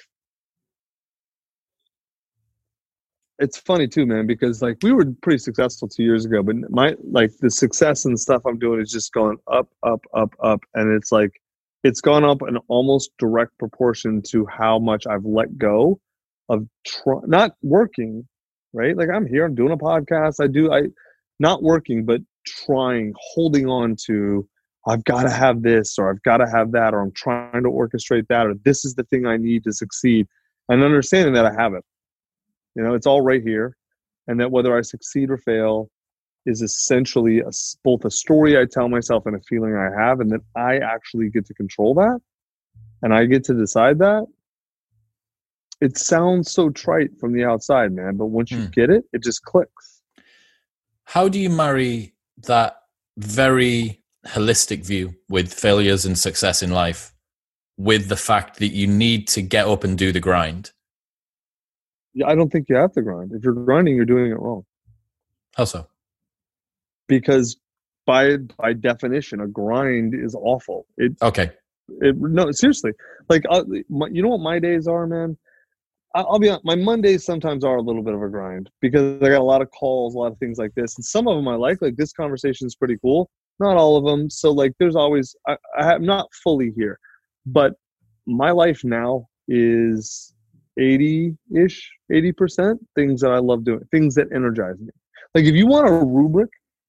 it's funny too, man, because like we were pretty successful 2 years ago, but the success and the stuff I'm doing is just going up, up, up, up, and it's like it's gone up in almost direct proportion to how much I've let go of not working, right? Like I'm here, I'm doing a podcast, I not working, but trying, holding on to, I've got to have this, or I've got to have that, or I'm trying to orchestrate that, or this is the thing I need to succeed, and understanding that I have it. It's all right here, and that whether I succeed or fail is essentially both a story I tell myself and a feeling I have, and that I actually get to control that, and I get to decide that. It sounds so trite from the outside, man, but once you get it, it just clicks. How do you marry that very holistic view with failures and success in life with the fact that you need to get up and do the grind? Yeah, I don't think you have to grind. If you're grinding, you're doing it wrong. How so? Because by definition, a grind is awful. No, seriously. Like, you know what my days are, man? I'll be honest, my Mondays sometimes are a little bit of a grind because I got a lot of calls, a lot of things like this. And some of them I like this conversation is pretty cool. Not all of them. So like there's always, I'm not fully here, but my life now is 80% things that I love doing, things that energize me. Like if you want a rubric,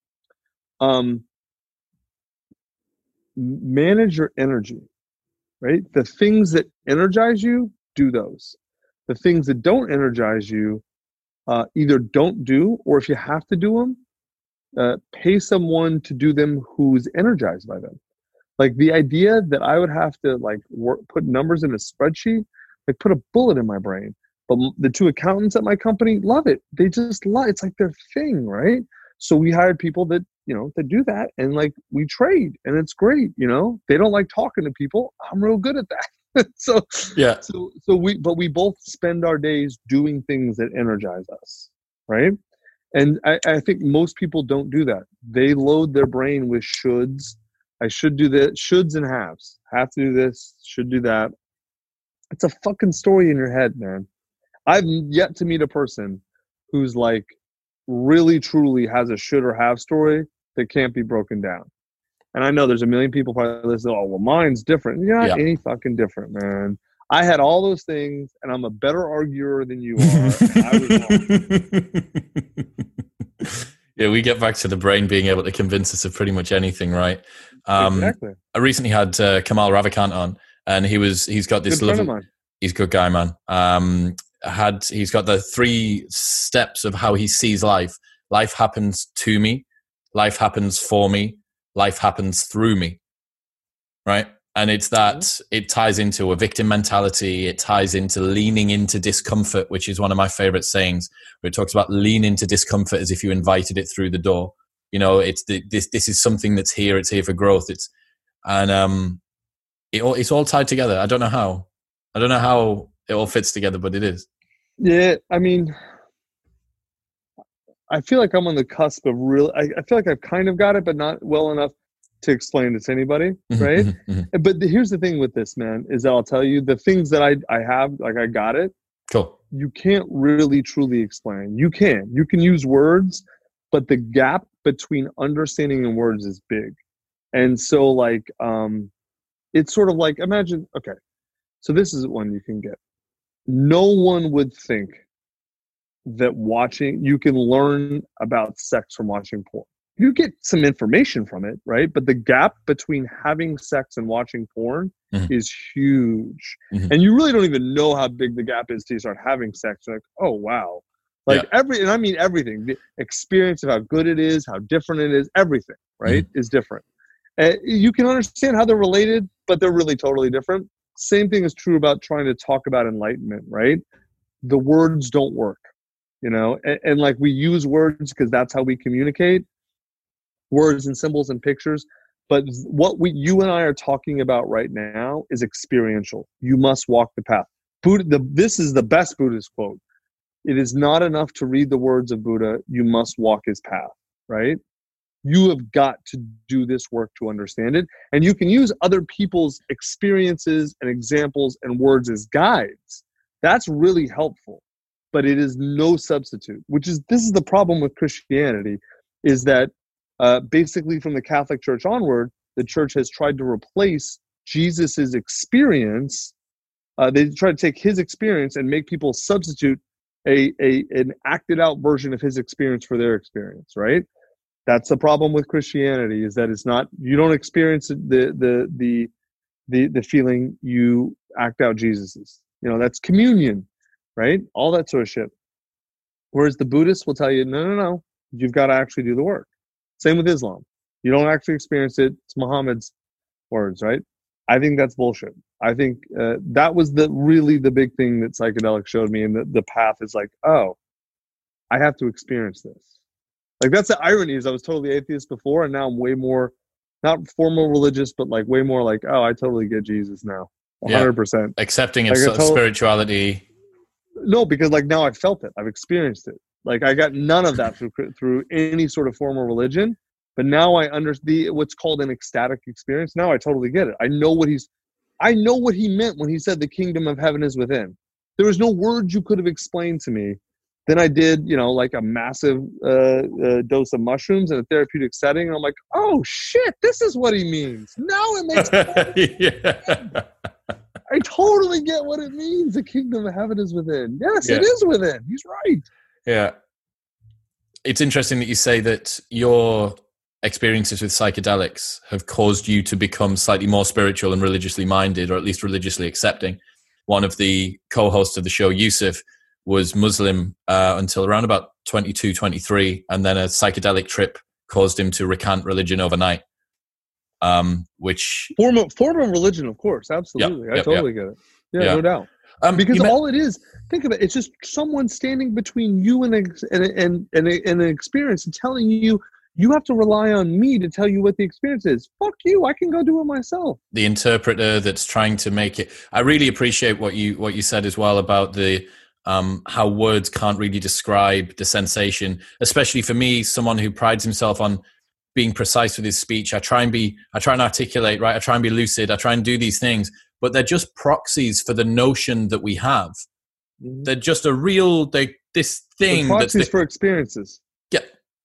manage your energy, right? The things that energize you, do those. The things that don't energize you, either don't do, or if you have to do them, pay someone to do them who's energized by them. Like the idea that I would have to put numbers in a spreadsheet, like put a bullet in my brain. But the two accountants at my company love it. They just love it's like their thing, right? So we hired people that that do that, and like we trade, and it's great. They don't like talking to people. I'm real good at that. So we both spend our days doing things that energize us, right? And I think most people don't do that. They load their brain with shoulds. I should do this, shoulds and haves. Have to do this, should do that. It's a fucking story in your head, man. I've yet to meet a person who's like really truly has a should or have story that can't be broken down. And I know there's a million people probably listening, oh, well, mine's different. You're not any fucking different, man. I had all those things, and I'm a better arguer than you are. And I was wrong. Yeah, we get back to the brain being able to convince us of pretty much anything, right? Exactly. I recently had Kamal Ravikant on, and he's got this lovely. He's a good guy, man. He's got the 3 steps of how he sees life. Life happens to me, life happens for me, life happens through me, right? And it's that it ties into a victim mentality. It ties into leaning into discomfort, which is one of my favorite sayings, where it talks about lean into discomfort as if you invited it through the door. You know, it's this is something that's here. It's here for growth. It's all tied together. I don't know how it all fits together, but it is. Yeah, I mean, I feel like I'm on the cusp of I feel like I've kind of got it, but not well enough to explain it to anybody, right? But here's the thing with this, man, is that I'll tell you the things that I have, like I got it. Cool. You can't really truly explain. You can use words, but the gap between understanding and words is big. And so like, it's sort of like, imagine, okay, so this is one you can get. No one would think that you can learn about sex from watching porn. You get some information from it, right? But the gap between having sex and watching porn is huge. And you really don't even know how big the gap is till you start having sex. You're like, oh, wow. Like and I mean everything. The experience of how good it is, how different it is, everything, right, is different. You can understand how they're related, but they're really totally different. Same thing is true about trying to talk about enlightenment, right? The words don't work, you know? And like we use words because that's how we communicate. Words and symbols and pictures, but what you and I are talking about right now is experiential. You must walk the path. This is the best Buddhist quote. It is not enough to read the words of Buddha. You must walk his path, right? You have got to do this work to understand it. And you can use other people's experiences and examples and words as guides. That's really helpful, but it is no substitute, this is the problem with Christianity, is that basically from the Catholic Church onward, the church has tried to replace Jesus's experience. They try to take his experience and make people substitute an acted out version of his experience for their experience, right? That's the problem with Christianity, is that it's not, you don't experience the feeling, you act out Jesus's. You know, that's communion, right? All that sort of shit. Whereas the Buddhists will tell you, no, you've got to actually do the work. Same with Islam. You don't actually experience it. It's Muhammad's words, right? I think that's bullshit. I think that was really the big thing that psychedelics showed me, and the path is like, oh, I have to experience this. Like that's the irony, is I was totally atheist before, and now I'm way more, not formal religious, but like way more like, oh, I totally get Jesus now, 100%. Accepting of spirituality. No, because like now I've felt it, I've experienced it. Like I got none of that through any sort of formal religion, but now I understand what's called an ecstatic experience. Now I totally get it. I know what he meant when he said the kingdom of heaven is within. There was no words you could have explained to me. Then I did, like a massive dose of mushrooms in a therapeutic setting. And I'm like, oh shit, this is what he means. Now it makes sense. I totally get what it means. The kingdom of heaven is within. Yes, it is within. He's right. Yeah. It's interesting that you say that your experiences with psychedelics have caused you to become slightly more spiritual and religiously minded, or at least religiously accepting. One of the co-hosts of the show, Yusuf, was Muslim until around about 22, 23, and then a psychedelic trip caused him to recant religion overnight. Which form of religion, of course, absolutely. I totally get it. Yeah, no doubt. Because all it is, think of it, it's just someone standing between you and an experience and telling you, you have to rely on me to tell you what the experience is. Fuck you, I can go do it myself. The interpreter that's trying to make it. I really appreciate what you said as well about the how words can't really describe the sensation, especially for me, someone who prides himself on being precise with his speech. I try and articulate, right? I try and be lucid. I try and do these things, but they're just proxies for the notion that we have. Mhm. They're just this thing They're that's proxies for experiences. yeah.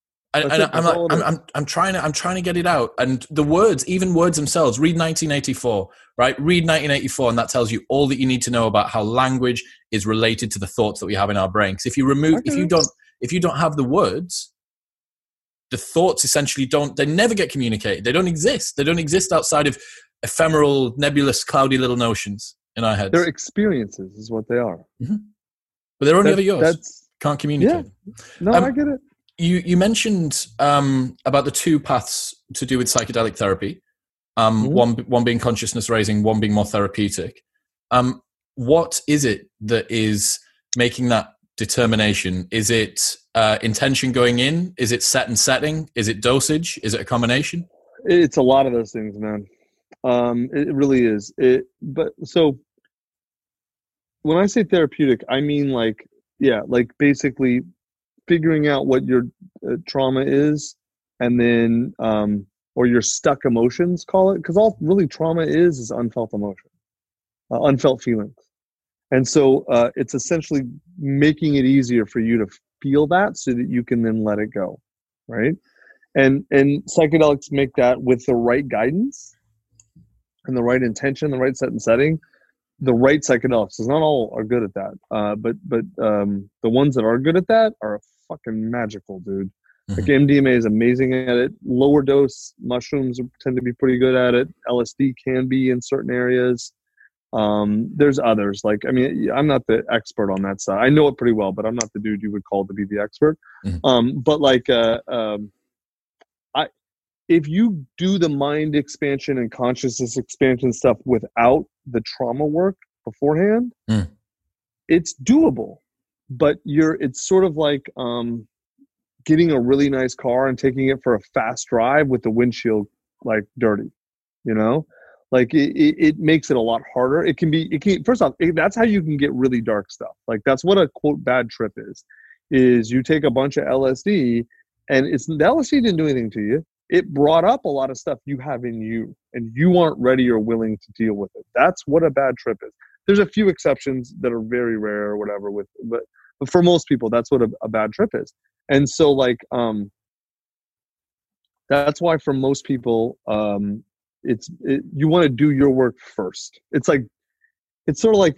I'm trying to get it out. And the words, even words themselves, read 1984, right? Read 1984, and that tells you all that you need to know about how language is related to the thoughts that we have in our brain. Because if you don't have the words, the thoughts essentially they never get communicated. They don't exist. They don't exist outside of ephemeral, nebulous, cloudy little notions in our heads. They're experiences is what they are. Mm-hmm. But they're only ever yours. Can't communicate. Yeah. No, I get it. You mentioned about the two paths to do with psychedelic therapy. One being consciousness raising, one being more therapeutic. What is it that is making that determination? Is it intention going in? Is it set and setting? Is it dosage? Is it a combination? It's a lot of those things, man. It really is. But so when I say therapeutic, I mean like basically figuring out what your trauma is, and then or your stuck emotions, call it, because all really trauma is unfelt emotion, unfelt feelings. And so it's essentially making it easier for you to feel that so that you can then let it go, right? And psychedelics make that with the right guidance and the right intention, the right set and setting, the right psychedelics. Because not all are good at that, but the ones that are good at that are fucking magical, dude. Mm-hmm. Like MDMA is amazing at it. Lower dose mushrooms tend to be pretty good at it. LSD can be in certain areas. There's others. Like, I mean, I'm not the expert on that side. I know it pretty well, but I'm not the dude you would call to be the expert. Mm-hmm. But like, if you do the mind expansion and consciousness expansion stuff without the trauma work beforehand, it's doable. But it's sort of like getting a really nice car and taking it for a fast drive with the windshield like dirty, you know? Like it makes it a lot harder. First off, that's how you can get really dark stuff. Like that's what a quote bad trip is you take a bunch of LSD and the LSD didn't do anything to you. It brought up a lot of stuff you have in you and you aren't ready or willing to deal with it. That's what a bad trip is. There's a few exceptions that are very rare or whatever but for most people, that's what a bad trip is. And so like, that's why for most people, you want to do your work first. It's sort of like,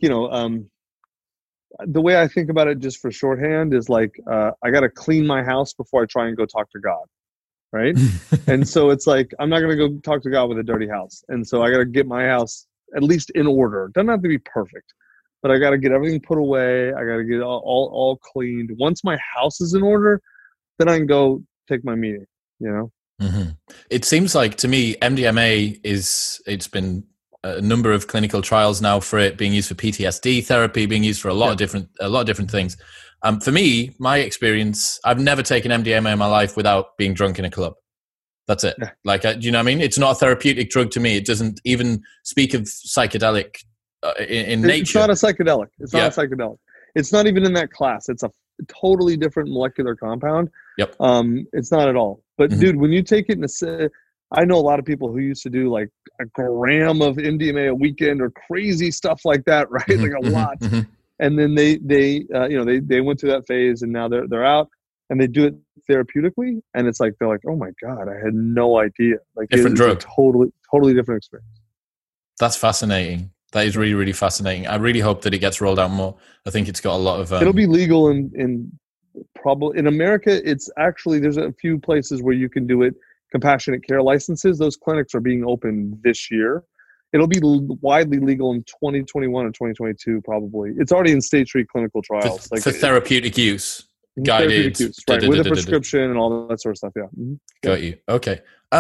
the way I think about it just for shorthand is like, I got to clean my house before I try and go talk to God. Right. And so it's like, I'm not going to go talk to God with a dirty house. And so I got to get my house at least in order. It doesn't have to be perfect, but I got to get everything put away. I got to get all cleaned. Once my house is in order, then I can go take my meeting, you know? Mm-hmm. It seems like to me, MDMA it's been a number of clinical trials now for it being used for PTSD therapy, being used for a lot of different things. For me, my experience, I've never taken MDMA in my life without being drunk in a club. That's it. Yeah. Like, do you know what I mean? It's not a therapeutic drug to me. It doesn't even speak of psychedelic in nature. It's not a psychedelic. It's not a psychedelic. It's not even in that class. It's a totally different molecular compound. Yep. It's not at all. But dude, when you take it I know a lot of people who used to do like a gram of MDMA a weekend or crazy stuff like that, right? Like a lot. And then they went through that phase and now they're out and they do it therapeutically. And it's like, they're like, oh my God, I had no idea. Like different drug. Totally different experience. That's fascinating. That is really, really fascinating. I really hope that it gets rolled out more. I think it's got a lot of... It'll be legal in probably in America. It's actually, there's a few places where you can do it. Compassionate care licenses. Those clinics are being opened this year. It'll be widely legal in 2021 or 2022, probably. It's already in stage 3 clinical trials. For therapeutic use. Guided. Therapeutic use, right. With a prescription and all that sort of stuff, yeah. Mm-hmm. Got you. Okay.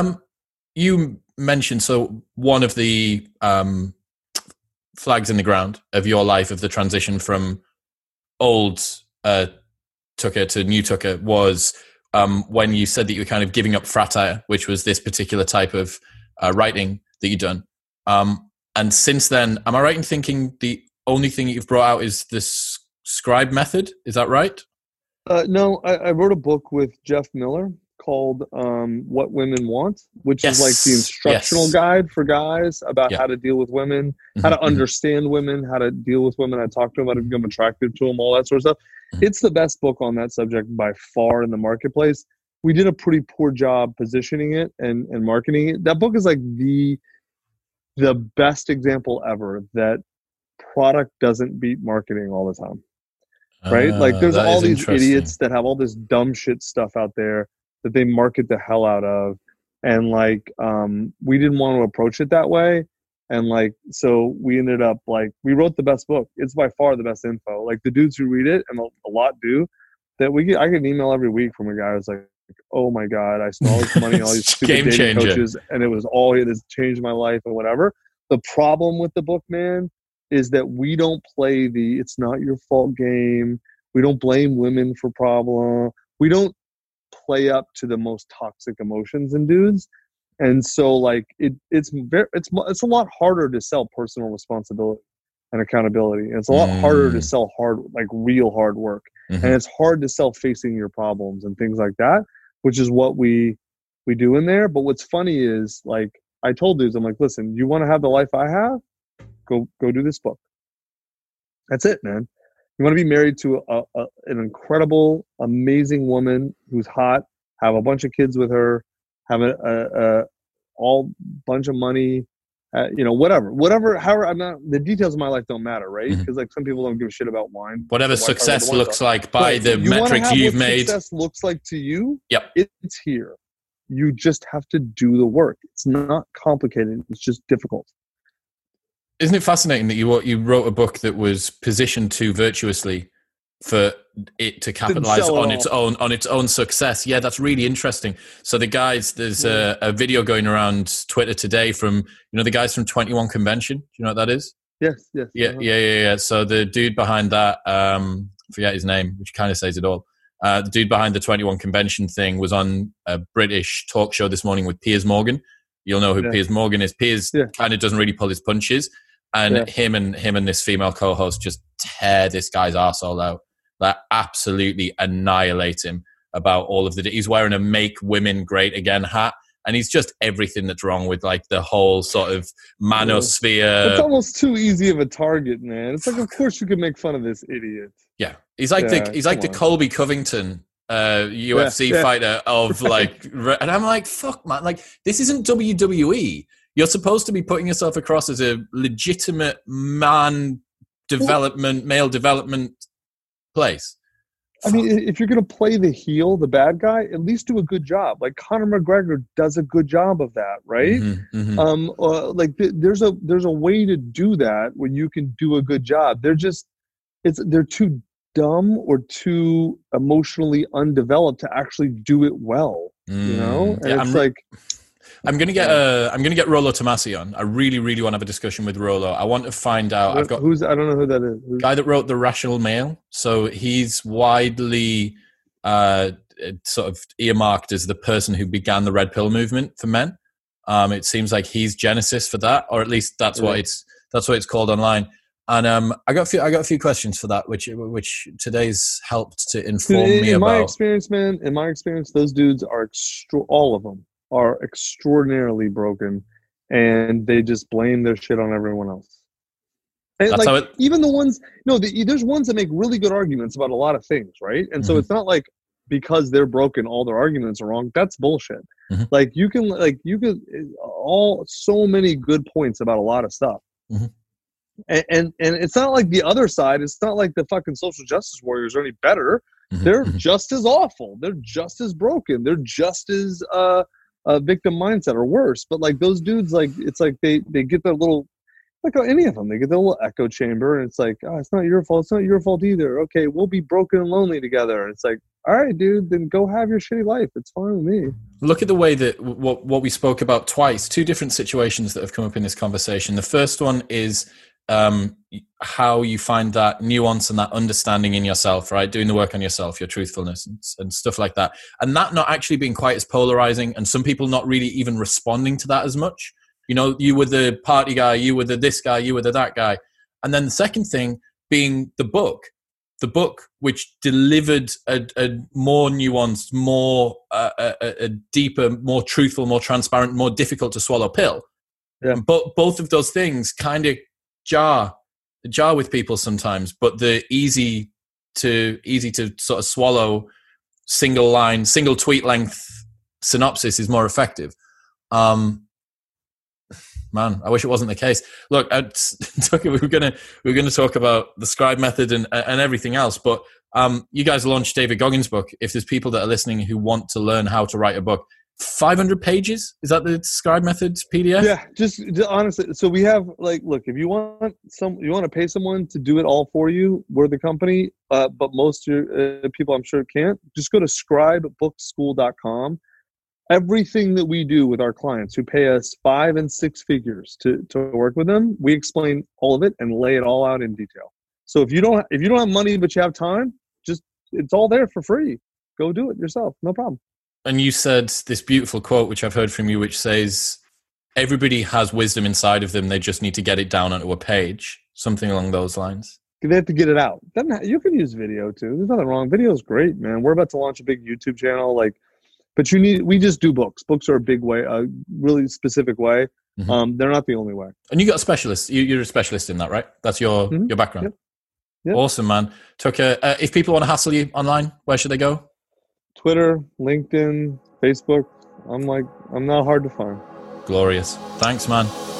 You mentioned, so one of the flags in the ground of your life, of the transition from old Tucker to new Tucker was when you said that you were kind of giving up fratire, which was this particular type of writing that you'd done. And since then, am I right in thinking the only thing that you've brought out is this scribe method? Is that right? No, I wrote a book with Jeff Miller, called What Women Want, which Yes. is like the instructional guide for guys about Yeah. how to deal with women, how to understand women, how to deal with women, how to talk to them, how to become attractive to them, all that sort of stuff. It's the best book on that subject by far in the marketplace. We did a pretty poor job positioning it and marketing it. That book is like the best example ever that product doesn't beat marketing all the time. Right? Like there's all these idiots that have all this dumb shit stuff out there that they market the hell out of. And like, we didn't want to approach it that way. And like, so we ended up like, we wrote the best book. It's by far the best info. Like the dudes who read it, and a lot do, that I get an email every week from a guy who's like, oh my God, I spent all this money, all these stupid Game dating changer. coaches, and it was all, it has changed my life and whatever. The problem with the book, man, is that we don't play the it's not your fault game. We don't blame women for problem. We don't play up to the most toxic emotions in dudes. And so like it's a lot harder to sell personal responsibility and accountability. And it's a lot harder to sell real hard work. And it's hard to sell facing your problems and things like that, which is what we do in there. But what's funny is like I told dudes, I'm like, listen, you want to have the life I have? Go do this book. That's it, man. You want to be married to an incredible, amazing woman who's hot, have a bunch of kids with her, have a all bunch of money, whatever. However, I'm not. The details of my life don't matter, right? Because like some people don't give a shit about wine. Whatever success looks like by the you metrics you've made. Success looks like to you. Yep, it's here. You just have to do the work. It's not complicated. It's just difficult. Isn't it fascinating that you wrote a book that was positioned too virtuously for it to capitalize on its own success? Yeah, that's really interesting. So the guys, there's a video going around Twitter today from the guys from 21 Convention. Do you know what that is? Yes. Yeah. So the dude behind that, forget his name, which kind of says it all. The dude behind the 21 Convention thing was on a British talk show this morning with Piers Morgan. You'll know who Piers Morgan is. Piers kind of doesn't really pull his punches. And him and this female co-host just tear this guy's arsehole out. Like absolutely annihilate him about all of he's wearing a Make Women Great Again hat. And he's just everything that's wrong with like the whole sort of manosphere. It's almost too easy of a target, man. It's like, of course you could make fun of this idiot. Yeah. He's like the Colby Covington UFC fighter of like, and I'm like, fuck man, like this isn't WWE. You're supposed to be putting yourself across as a legitimate male development place. I mean, if you're going to play the heel, the bad guy, at least do a good job. Like Conor McGregor does a good job of that, right? There's a way to do that when you can do a good job. They're too dumb or too emotionally undeveloped to actually do it well. And I'm gonna get Rollo Tomassi on. I really, really want to have a discussion with Rollo. I want to find out. I don't know who that is. Guy that wrote The Rational Male. So he's widely sort of earmarked as the person who began the red pill movement for men. It seems like he's genesis for that, or at least that's what it's called online. And I got a few questions for that, which today's helped to inform me about. In my experience, those dudes are all of them are extraordinarily broken, and they just blame their shit on everyone else. And even the ones, there's ones that make really good arguments about a lot of things, right? And so it's not like because they're broken, all their arguments are wrong. That's bullshit. Like you can so many good points about a lot of stuff. And it's not like the other side. It's not like the fucking social justice warriors are any better. They're just as awful. They're just as broken. They're just as victim mindset or worse. But like those dudes, like it's like they get their little, like any of them, they get their little echo chamber, and it's like, oh, it's not your fault. It's not your fault either. Okay, we'll be broken and lonely together. And it's like, all right, dude, then go have your shitty life. It's fine with me. Look at the way that what we spoke about twice, two different situations that have come up in this conversation. The first one is how you find that nuance and that understanding in yourself, right? Doing the work on yourself, your truthfulness and stuff like that. And that not actually being quite as polarizing, and some people not really even responding to that as much. You were the party guy, you were the this guy, you were the that guy. And then the second thing being the book. the book, which delivered a more nuanced, more a deeper, more truthful, more transparent, more difficult to swallow pill. Yeah. But both of those things kind of jar with people sometimes. But the easy to sort of swallow single line, single tweet length synopsis is more effective. Man, I wish it wasn't the case. Look, we were gonna talk about the scribe method and everything else, but you guys launched David Goggins' book. If there's people that are listening who want to learn how to write a book, 500 pages, is that the scribe method PDF? Yeah, just honestly. So we have look, if you want to pay someone to do it all for you, we're the company. But most people, I'm sure, can't. Just go to scribebookschool.com. Everything that we do with our clients who pay us 5 and 6 figures to work with them, we explain all of it and lay it all out in detail. So if you don't have money but you have time, it's all there for free. Go do it yourself, no problem. And you said this beautiful quote, which I've heard from you, which says, "Everybody has wisdom inside of them. They just need to get it down onto a page." Something along those lines. They have to get it out. You can use video too. There's nothing wrong. Video is great, man. We're about to launch a big YouTube channel, but we just do books. Books are a big way, a really specific way. Mm-hmm. They're not the only way. And you got a specialist. You're a specialist in that, right? That's your background. Yep. Yep. Awesome, man. Tucker, if people want to hassle you online, where should they go? Twitter, LinkedIn, Facebook. I'm not hard to find. Glorious. Thanks, man.